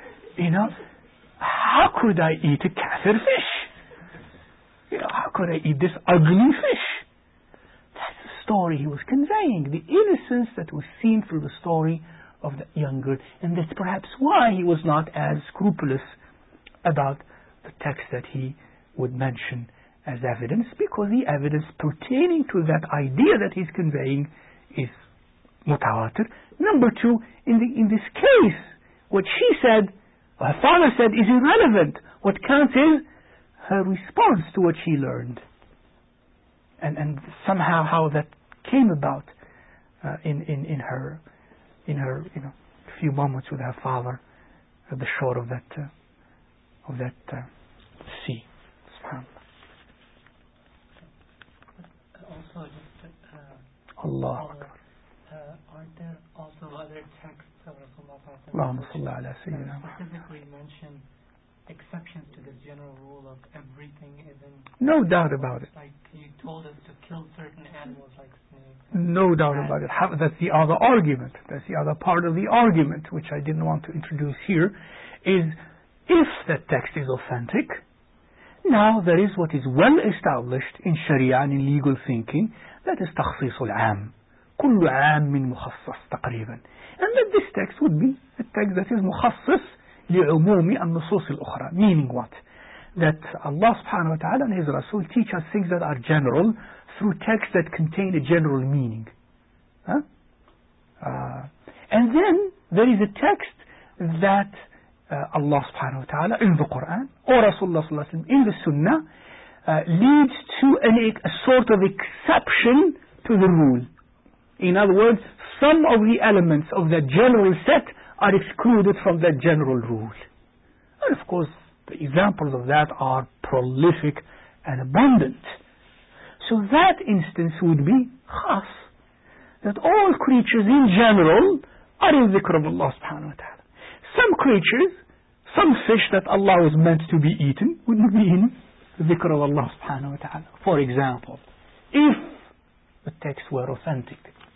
How could I eat a kafir fish? How could I eat this ugly fish? That's the story he was conveying, the innocence that was seen through the story of the young girl. And that's perhaps why he was not as scrupulous about the text that he would mention as evidence, because the evidence pertaining to that idea that he's conveying is mutawatir. Number two, in this case, what she said, her father said, is irrelevant. What counts is her response to what she learned, and somehow how that came about in her few moments with her father at the shore of that sea. Also, just Allah Akbar. Aren't there also other texts of Rasulullah specifically mention exceptions to this general rule of everything isn't? No doubt about it. Like you told us to kill certain animals like snakes. No doubt about it. That's the other argument. That's the other part of the argument, which I didn't want to introduce here, is if that text is authentic, now there is what is well established in Sharia and in legal thinking, that is تخصيص العام. كل عام مخصص تقريبا. And that this text would be a text that is مخصص لعموم النصوص الأخرى. Meaning what? that Allah subhanahu wa ta'ala and His Rasul teach us things that are general through texts that contain a general meaning. And then there is a text that Allah subhanahu wa ta'ala in the Quran or Rasulullah sallallahu alaihi wasallam in the Sunnah leads to a sort of exception to the rule. In other words, some of the elements of that general set are excluded from that general rule. And of course, the examples of that are prolific and abundant. So that instance would be khas, that all creatures in general are in dhikr of Allah subhanahu wa ta'ala. Some creatures, some fish that Allah was meant to be eaten wouldn't be in dhikr of Allah subhanahu wa ta'ala. For example, if the text were authentic,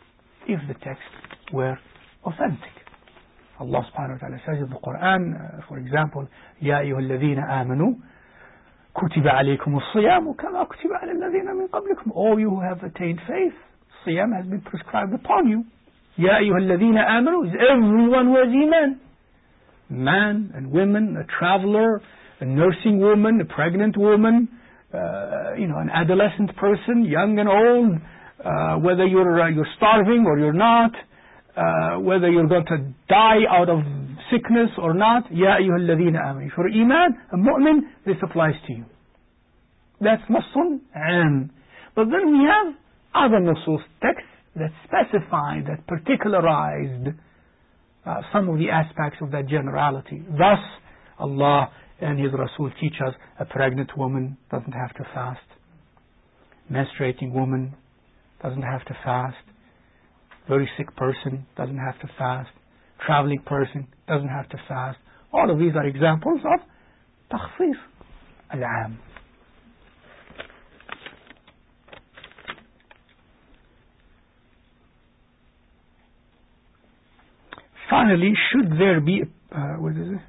Allah subhanahu wa ta'ala says in the Quran, for example, يَا أَيُّهَا الَّذِينَ آمَنُوا كُتِبَ عَلَيْكُمُ الصِّيَامُ كَمَا كُتِبَ عَلَى الَّذِينَ مِنْ قَبْلِكُمْ. All you who have attained faith, Siyam has been prescribed upon you. يَا أَيُّهَا الَّذِينَ آمَنُوا is everyone who has iman. Man and women, a traveler, a nursing woman, a pregnant woman, an adolescent person, young and old, whether you're starving or you're not, whether you're going to die out of sickness or not. Ya ayyuhal ladhina amanu. For iman, a mu'min, this applies to you. That's nasun am. But then we have other nusus texts that specify, that particularized some of the aspects of that generality. Thus, Allah and His Rasul teach us a pregnant woman doesn't have to fast. Menstruating woman doesn't have to fast. Very sick person doesn't have to fast. Traveling person doesn't have to fast. All of these are examples of takhfif al-am. Finally, should there be what is it?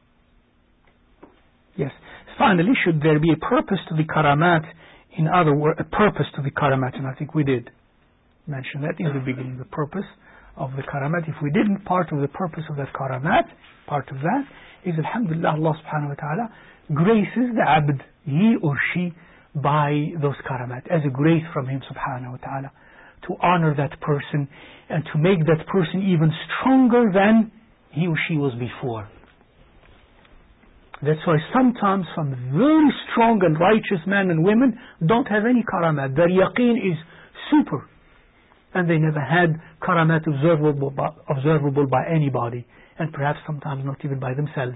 Yes. Finally, should there be a purpose to the karamat? In other words, a purpose to the karamat, and I think we did mention that in the beginning, the purpose of the karamat. If we didn't, part of the purpose of that karamat, part of that is, alhamdulillah, Allah subhanahu wa ta'ala graces the abd, he or she, by those karamat, as a grace from Him subhanahu wa ta'ala, to honor that person and to make that person even stronger than he or she was before. That's why sometimes some very strong and righteous men and women don't have any karamat. Their yaqeen is super. And they never had karamat observable by anybody. And perhaps sometimes not even by themselves.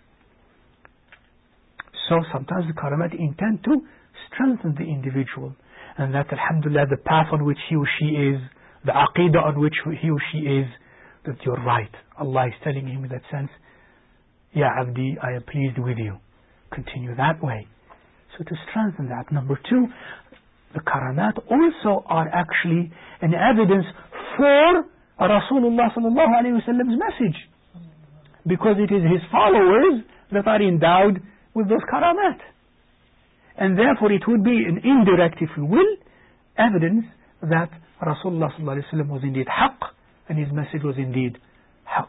So sometimes the karamat intend to strengthen the individual. And that, alhamdulillah, the path on which he or she is, the aqidah on which he or she is, that you're right. Allah is telling him in that sense, Ya Abdi, I am pleased with you. Continue that way. So to strengthen that. Number two, the karamat also are actually an evidence for Rasulullah sallallahu alayhi wa sallam's message. Because it is his followers that are endowed with those karamat. And therefore it would be an indirect, if you will, evidence that Rasulullah sallallahu alayhi wa sallam was indeed haqq, and his message was indeed haqq.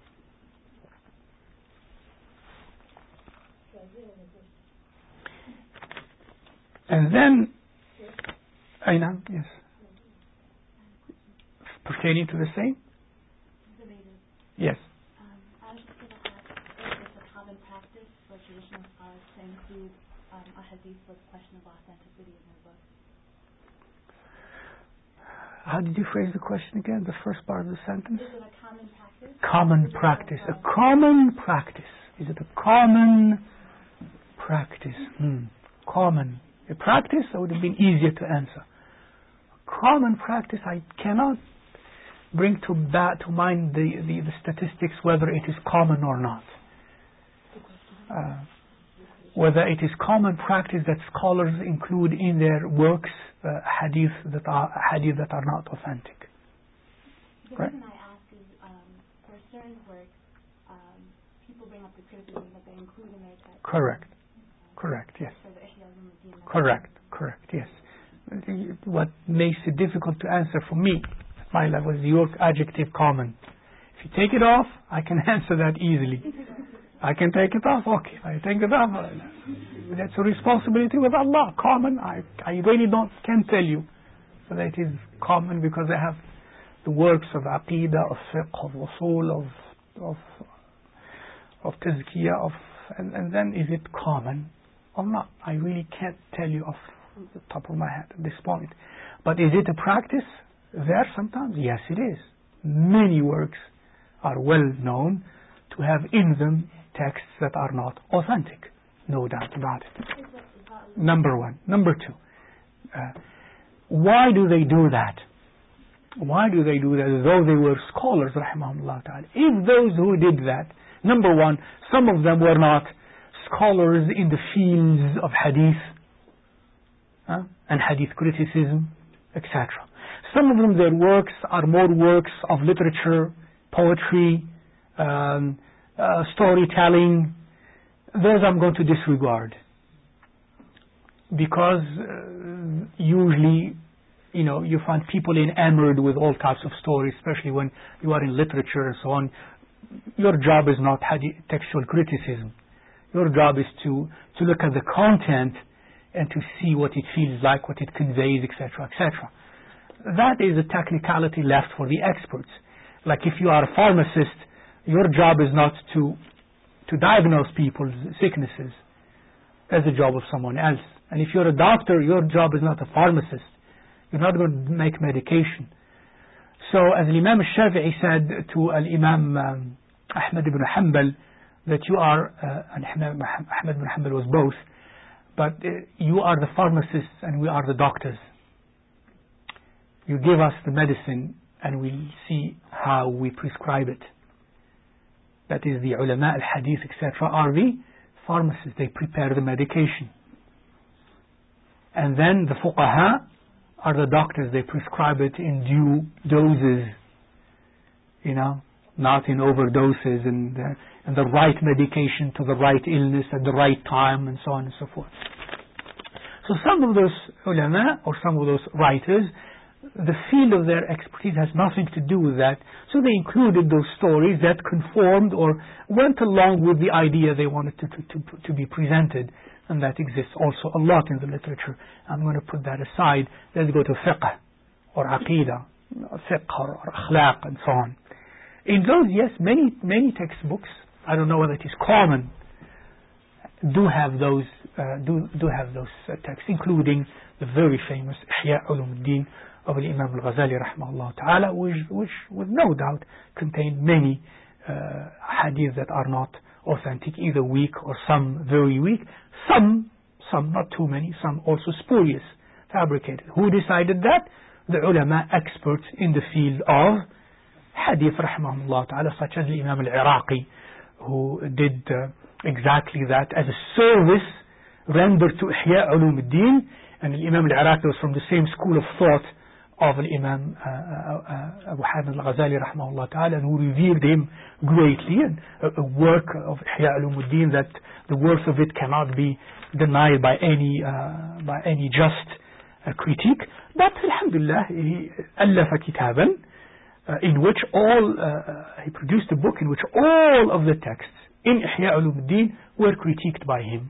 And then, Aina, yes. Pertaining to the same? Yes. I was just going to ask if it's a common practice for traditional scholars to include a hadith with question of authenticity in their book. How did you phrase the question again? The first part of the sentence? Is it a common practice? Common practice. A common practice. Is it a common practice? Common. A practice, that would have been easier to answer. A common practice, I cannot bring to mind the statistics whether it is common or not. Whether it is common practice that scholars include in their works hadith that are not authentic. The reason I ask is for certain works, people bring up the criticism that they include in their text. Correct, yes. Correct, yes. What makes it difficult to answer for me at my level is your adjective common. If you take it off, I can answer that easily. I can take it off. Okay, I take it off. That's a responsibility with Allah. Common. I really can't tell you. So that is common because I have the works of Aqidah, of Fiqh, of Usul, of Tazkiyah, and then is it common or not? I really can't tell you off the top of my head at this point. But is it a practice there sometimes? Yes, it is. Many works are well known to have in them texts that are not authentic. No doubt about it. Number one. Number two. Why do they do that? Why do they do that? Though they were scholars, rahimahumullah ta'ala. If those who did that, number one, some of them were not scholars in the fields of hadith and hadith criticism, etc. Some of them, their works are more works of literature, poetry, storytelling. Those I'm going to disregard. Because usually, you find people enamored with all types of stories, especially when you are in literature and so on. Your job is not textual criticism. Your job is to look at the content and to see what it feels like, what it conveys, etc., etc. That is a technicality left for the experts. Like if you are a pharmacist, your job is not to diagnose people's sicknesses. That's the job of someone else. And if you're a doctor, your job is not a pharmacist. You're not going to make medication. So as Imam al-Shafi'i said to Imam Ahmad ibn Hanbal, that you are, and Ahmad ibn Hanbal was both, but you are the pharmacists and we are the doctors. You give us the medicine and we'll see how we prescribe it. That is, the ulama al-hadith, etc., are the pharmacists. They prepare the medication. And then the fuqaha are the doctors. They prescribe it in due doses, not in overdoses, and the right medication to the right illness at the right time, and so on and so forth. So some of those ulama, or some of those writers, the field of their expertise has nothing to do with that. So they included those stories that conformed or went along with the idea they wanted to be presented. And that exists also a lot in the literature. I'm going to put that aside. Let's go to fiqh or aqidah, fiqh or akhlaq and so on. In those, yes, many textbooks, I don't know whether it is common, do have those texts, including the very famous Ihya Ulumuddin of Imam al-Ghazali rahimahullah ta'ala, which with no doubt contain many hadith that are not authentic, either weak or some very weak, some not too many, some also spurious, fabricated. Who decided that? The ulama experts in the field of hadith rahimahullah ta'ala, such as the Imam al-Iraqi, who did exactly that as a service rendered to Ihya Ulumuddin. And the Imam al-Iraqi was from the same school of thought of Imam Abu Hamid al-Ghazali rahimahullah ta'ala, and who revered him greatly, and a work of Ihya Ulumuddin that the worth of it cannot be denied by any just critique. But alhamdulillah, he allafa kitaban in which he produced a book in which all of the texts in Ihya Ulumuddin were critiqued by him.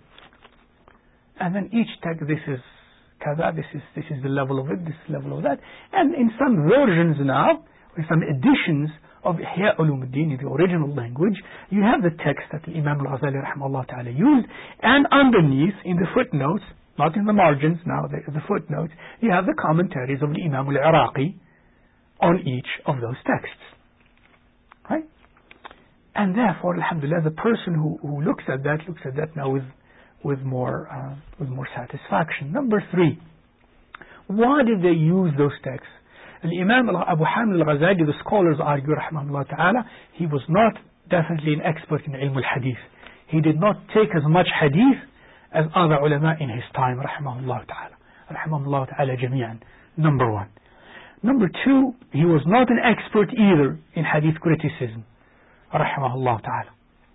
And then each text, this is kaza, this is the level of it, this is the level of that. And in some versions now, or some editions of Ihya Ulumuddin in the original language, you have the text that Imam al-Ghazali rahimahullah ta'ala used, and underneath in the footnotes, not in the margins now, the footnotes, you have the commentaries of the Imam al-Iraqi on each of those texts. Right? And therefore, alhamdulillah, the person who looks at that now with more satisfaction. Number 3, why did they use those texts? Imam Abu Hamid al-Ghazali, the scholars argue, rahimahullah ta'ala, he was not definitely an expert in ilm al-hadith. He did not take as much hadith as other ulama in his time, rahimahullah ta'ala. Rahimahullah ta'ala jami'an. Number 1. Number 2, he was not an expert either in hadith criticism, rahimahullah ta'ala.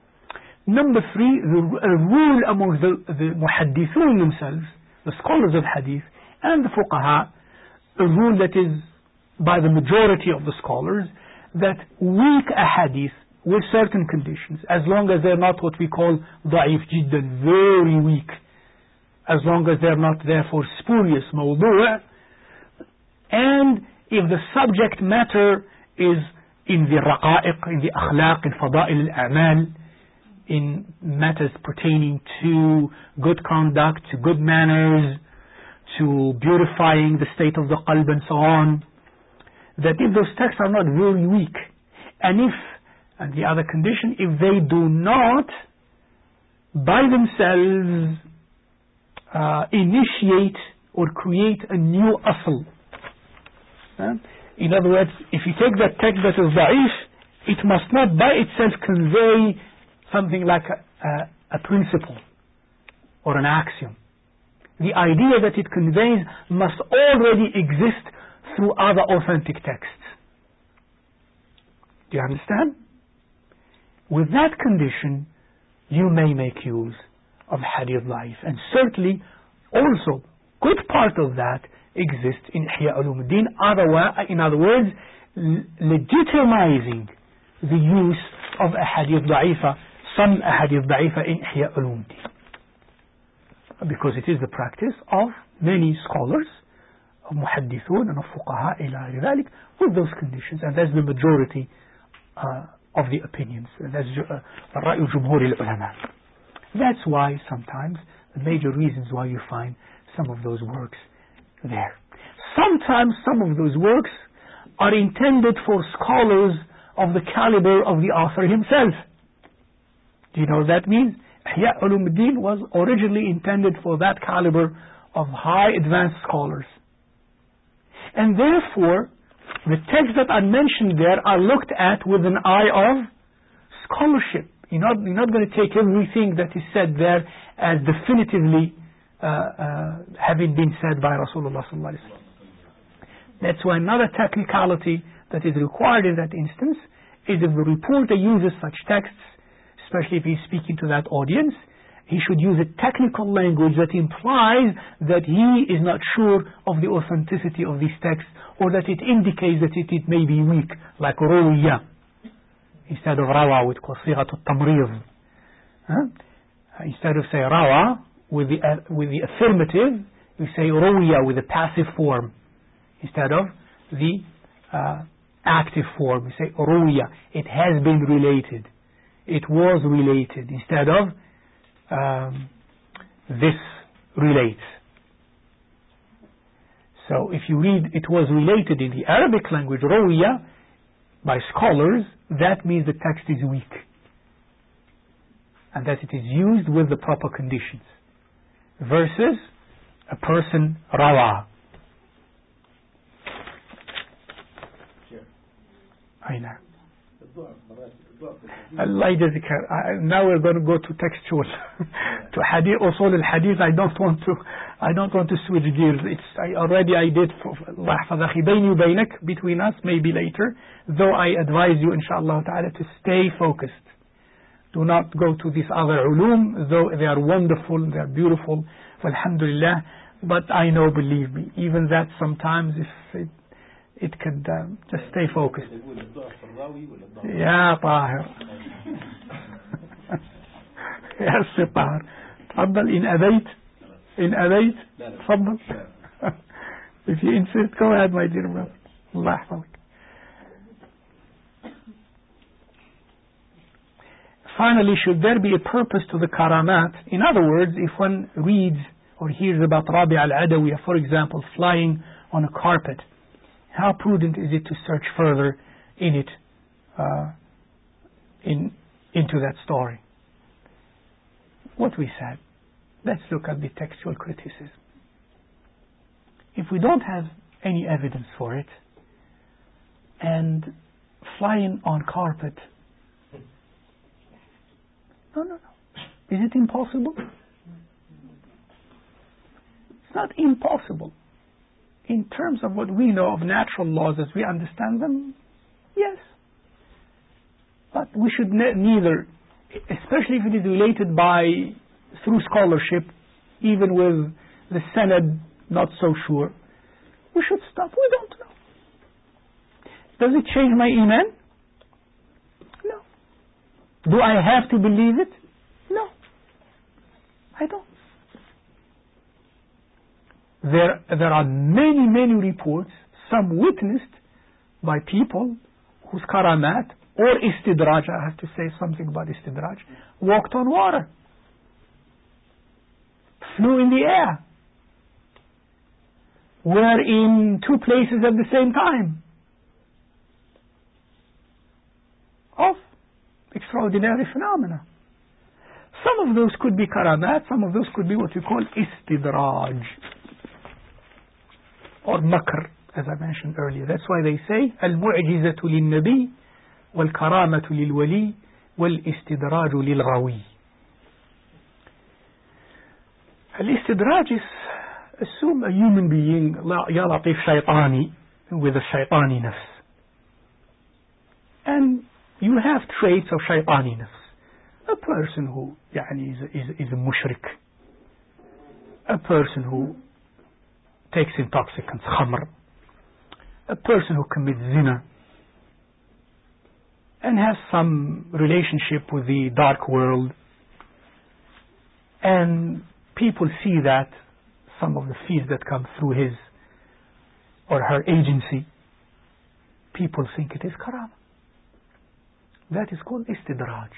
Number 3, a rule among the muhaddithun themselves, the scholars of hadith, and the fuqaha, a rule that is by the majority of the scholars, that weak ahadith with certain conditions, as long as they're not what we call ضعيف جدا, very weak, as long as they're not therefore spurious, موضوع, and if the subject matter is in the رقائق, in the أخلاق, in فضائل الأعمال, in matters pertaining to good conduct, to good manners, to beautifying the state of the qalb and so on, that if those texts are not very weak, and the other condition, if they do not by themselves initiate or create a new asl. In other words, if you take that text that is da'if, it must not by itself convey something like a principle or an axiom. The idea that it conveys must already exist through other authentic texts. Do you understand? With that condition, you may make use of hadith da'if. And certainly, also, good part of that exists in Ihya Ulumuddin. In other words, legitimizing the use of ahadith da'ifa, some ahadith da'ifa in Ihya Ulumuddin. Because it is the practice of many scholars, of muhaddithun and of fuqaha ila ذلك, with those conditions, and that's the majority of the opinions. That's رأي جمهور العلماء. That's why sometimes the major reasons why you find some of those works there. Sometimes some of those works are intended for scholars of the caliber of the author himself. Do you know what that means? Ihya Ulumuddin was originally intended for that caliber of high advanced scholars. And therefore, the texts that are mentioned there are looked at with an eye of scholarship. You're not going to take everything that is said there as definitively having been said by Rasulullah sallallahu alaihi wasallam. That's why another technicality that is required in that instance is if the reporter uses such texts, especially if he's speaking to that audience, he should use a technical language that implies that he is not sure of the authenticity of these texts, or that it indicates that it may be weak, like ruwiya, instead of rawa with sighat al-tamrid. Instead of say rawa with the affirmative, you say ruwiya with the passive form, instead of the active form. You say ruwiya, it has been related, it was related, instead of this relates. So if you read it was related in the Arabic language, ruwiya, by scholars, that means the text is weak, and that it is used with the proper conditions, versus a person rawa. I know. Allah yajzika. Now we're going to go to textual, to hadith, usul al-hadith. I don't want to switch gears. I did Allah yahfaz akhi bayni wa baynak, between us, maybe later. Though I advise you, inshallah ta'ala, to stay focused. Do not go to these other ulum, though they are wonderful, they are beautiful, alhamdulillah. But I know, believe me, even that sometimes if it could just stay focused. يا طاهر يا السطار تفضل. إن أبيت تفضل. If you insist, go ahead, my dear brother. Allah يحفظك. Finally, should there be a purpose to the karamat? In other words, if one reads or hears about Rabi' al-Adawiyah, for example, flying on a carpet, how prudent is it to search further in it, into that story? What we said, let's look at the textual criticism. If we don't have any evidence for it, and flying on carpet, no. Is it impossible? It's not impossible. In terms of what we know of natural laws as we understand them, yes. But we should neither, especially if it is related through scholarship, even with the Sanad not so sure, we should stop. We don't know. Does it change my iman? No. Do I have to believe it? No, I don't. There are many reports, some witnessed by people whose karamat or istidraj, I have to say something about istidraj, walked on water, flew in the air, were in two places at the same time, of extraordinary phenomena. Some of those could be karamat, some of those could be what we call istidraj or makr, as I mentioned earlier. That's why they say al-mu'jizatu lil-nabi wal-karamatu lil-wali wal-istidraju lil-ghawi. Al-istidraj is, assume a human being, ya latif shaytani, with a shaytani nafs. And you have traits of shaytani nafs. A person who is a mushrik, a person who takes intoxicants, khamr, a person who commits zina and has some relationship with the dark world, and people see that some of the fees that come through his or her agency, people think it is karama. That is called istidraj.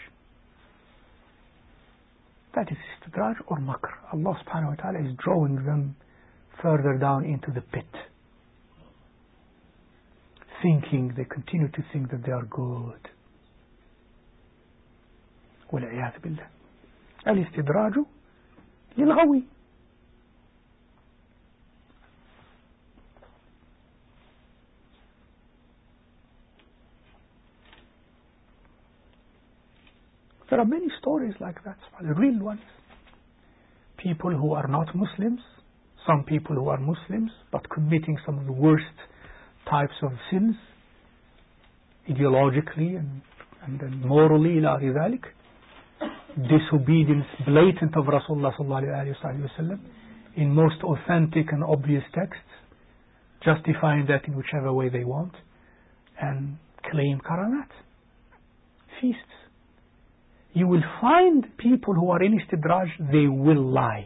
That is istidraj or makr. Allah subhanahu wa ta'ala is drawing them further down into the pit, they continue to think that they are good. وَالْعِيَاذُ بِاللَّهِ. الْإِسْتِدْرَاجُ لِلْغَوِي. There are many stories like that, the real ones. People who are not Muslims, some people who are Muslims but committing some of the worst types of sins, ideologically and then morally, ila ذلك, disobedience blatant of Rasulullah sallallahu alayhi wa sallam in most authentic and obvious texts, justifying that in whichever way they want, and claim karamat, feasts. You will find people who are in istidraj, they will lie.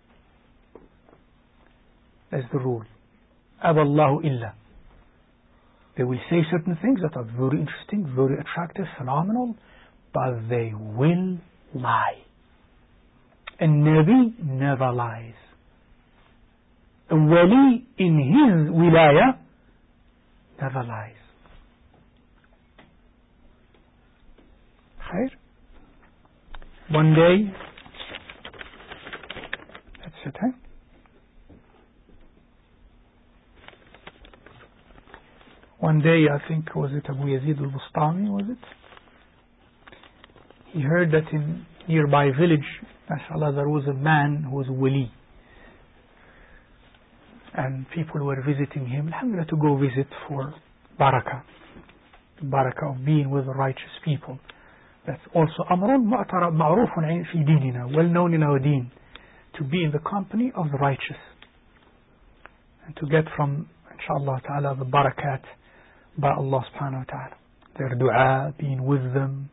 That's the rule. Aballahu illa. They will say certain things that are very interesting, very attractive, phenomenal, but they will lie. A Nabi never lies. A Wali in his wilaya never lies. Khair? One day, that's it, huh? One day, I think, was it Abu Yazid al-Bustami, was it? He heard that in nearby village, mashallah, there was a man who was wali. And people were visiting him, alhamdulillah, to go visit for barakah. The barakah of being with the righteous people. That's also amrun ma'rufun fi dinina, well known in our deen, to be in the company of the righteous. And to get from, inshallah ta'ala, the barakat by Allah subhanahu wa ta'ala. Their dua, being with them,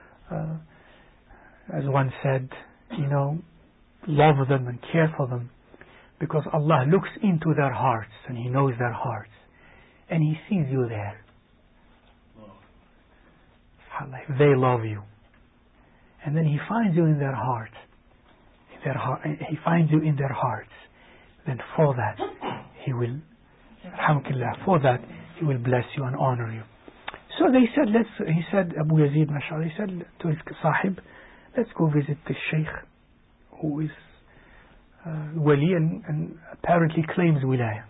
as one said, love them and care for them, because Allah looks into their hearts and He knows their hearts and He sees you there. If they love you, and then He finds you in their heart, He finds you in their hearts, then for that He will, alhamdulillah, for that He will bless you and honor you. So they said, he said, Abu Yazid, mashallah, he said to his sahib, let's go visit the sheikh who is wali and apparently claims wilaya.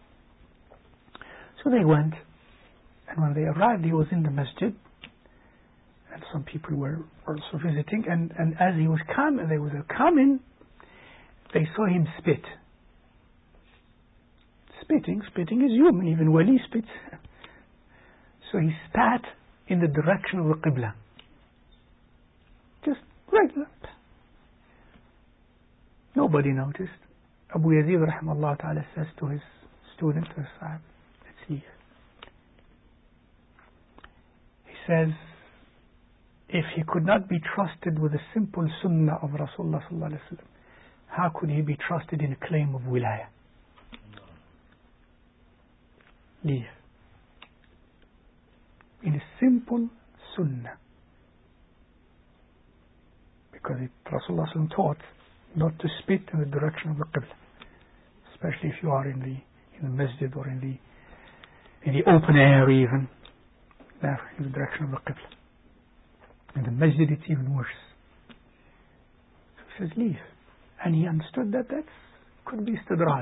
So they went, and when they arrived, he was in the masjid, and some people were also visiting, and as he was coming, they saw him spit. Spitting is human, even wali spits. So he spat in the direction of the Qibla. Just regular. Nobody noticed. Abu Yazid rahimahullah ta'ala says to his student, let's see. He says, if he could not be trusted with the simple sunnah of Rasulullah sallallahu alaihi wasallam, how could he be trusted in a claim of wilayah? Leave. In a simple sunnah. Because Rasulullah sallallahu taught not to spit in the direction of the Qibla, especially if you are in the masjid or in the open air even, there in the direction of the Qibla. In the masjid it's even worse. So he says leave. And he understood that could be istidraj.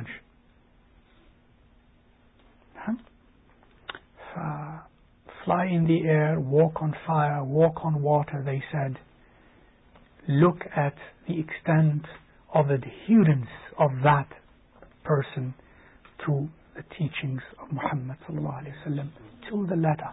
Fly in the air, walk on fire, walk on water, they said. Look at the extent of adherence of that person to the teachings of Muhammad sallallahu alaihi wasallam to the letter.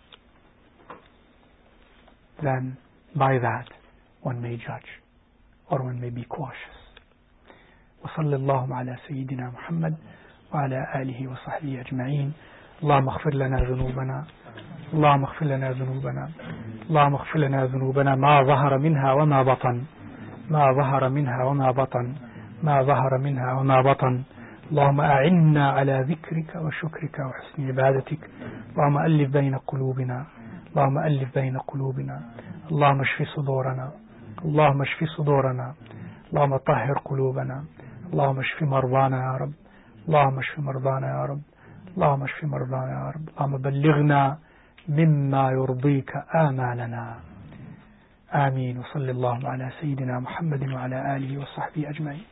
Then by that one may judge or one may be cautious. وصلى الله على سيدنا محمد وعلى آله وصحبه أجمعين. اللهم اغفر لنا ذنوبنا اللهم اغفر لنا ذنوبنا اللهم اغفر لنا ذنوبنا ما ظهر منها وما بطن ما ظهر منها وما بطن ما ظهر منها وما بطن. اللهم أعنا على ذكرك وشكرك وحسن عبادتك. اللهم ألف بين قلوبنا اللهم ألف بين قلوبنا. اللهم اشف صدورنا اللهم اشف صدورنا. اللهم طهر قلوبنا. اللهم اشف مرضانا يا رب. اللهم اشف مرضانا يا رب. اللهم اشف مرضانا يا رب. اللهم بلغنا مما يرضيك آمالنا. آمين. وصلى الله على سيدنا محمد وعلى آله وصحبه أجمعين.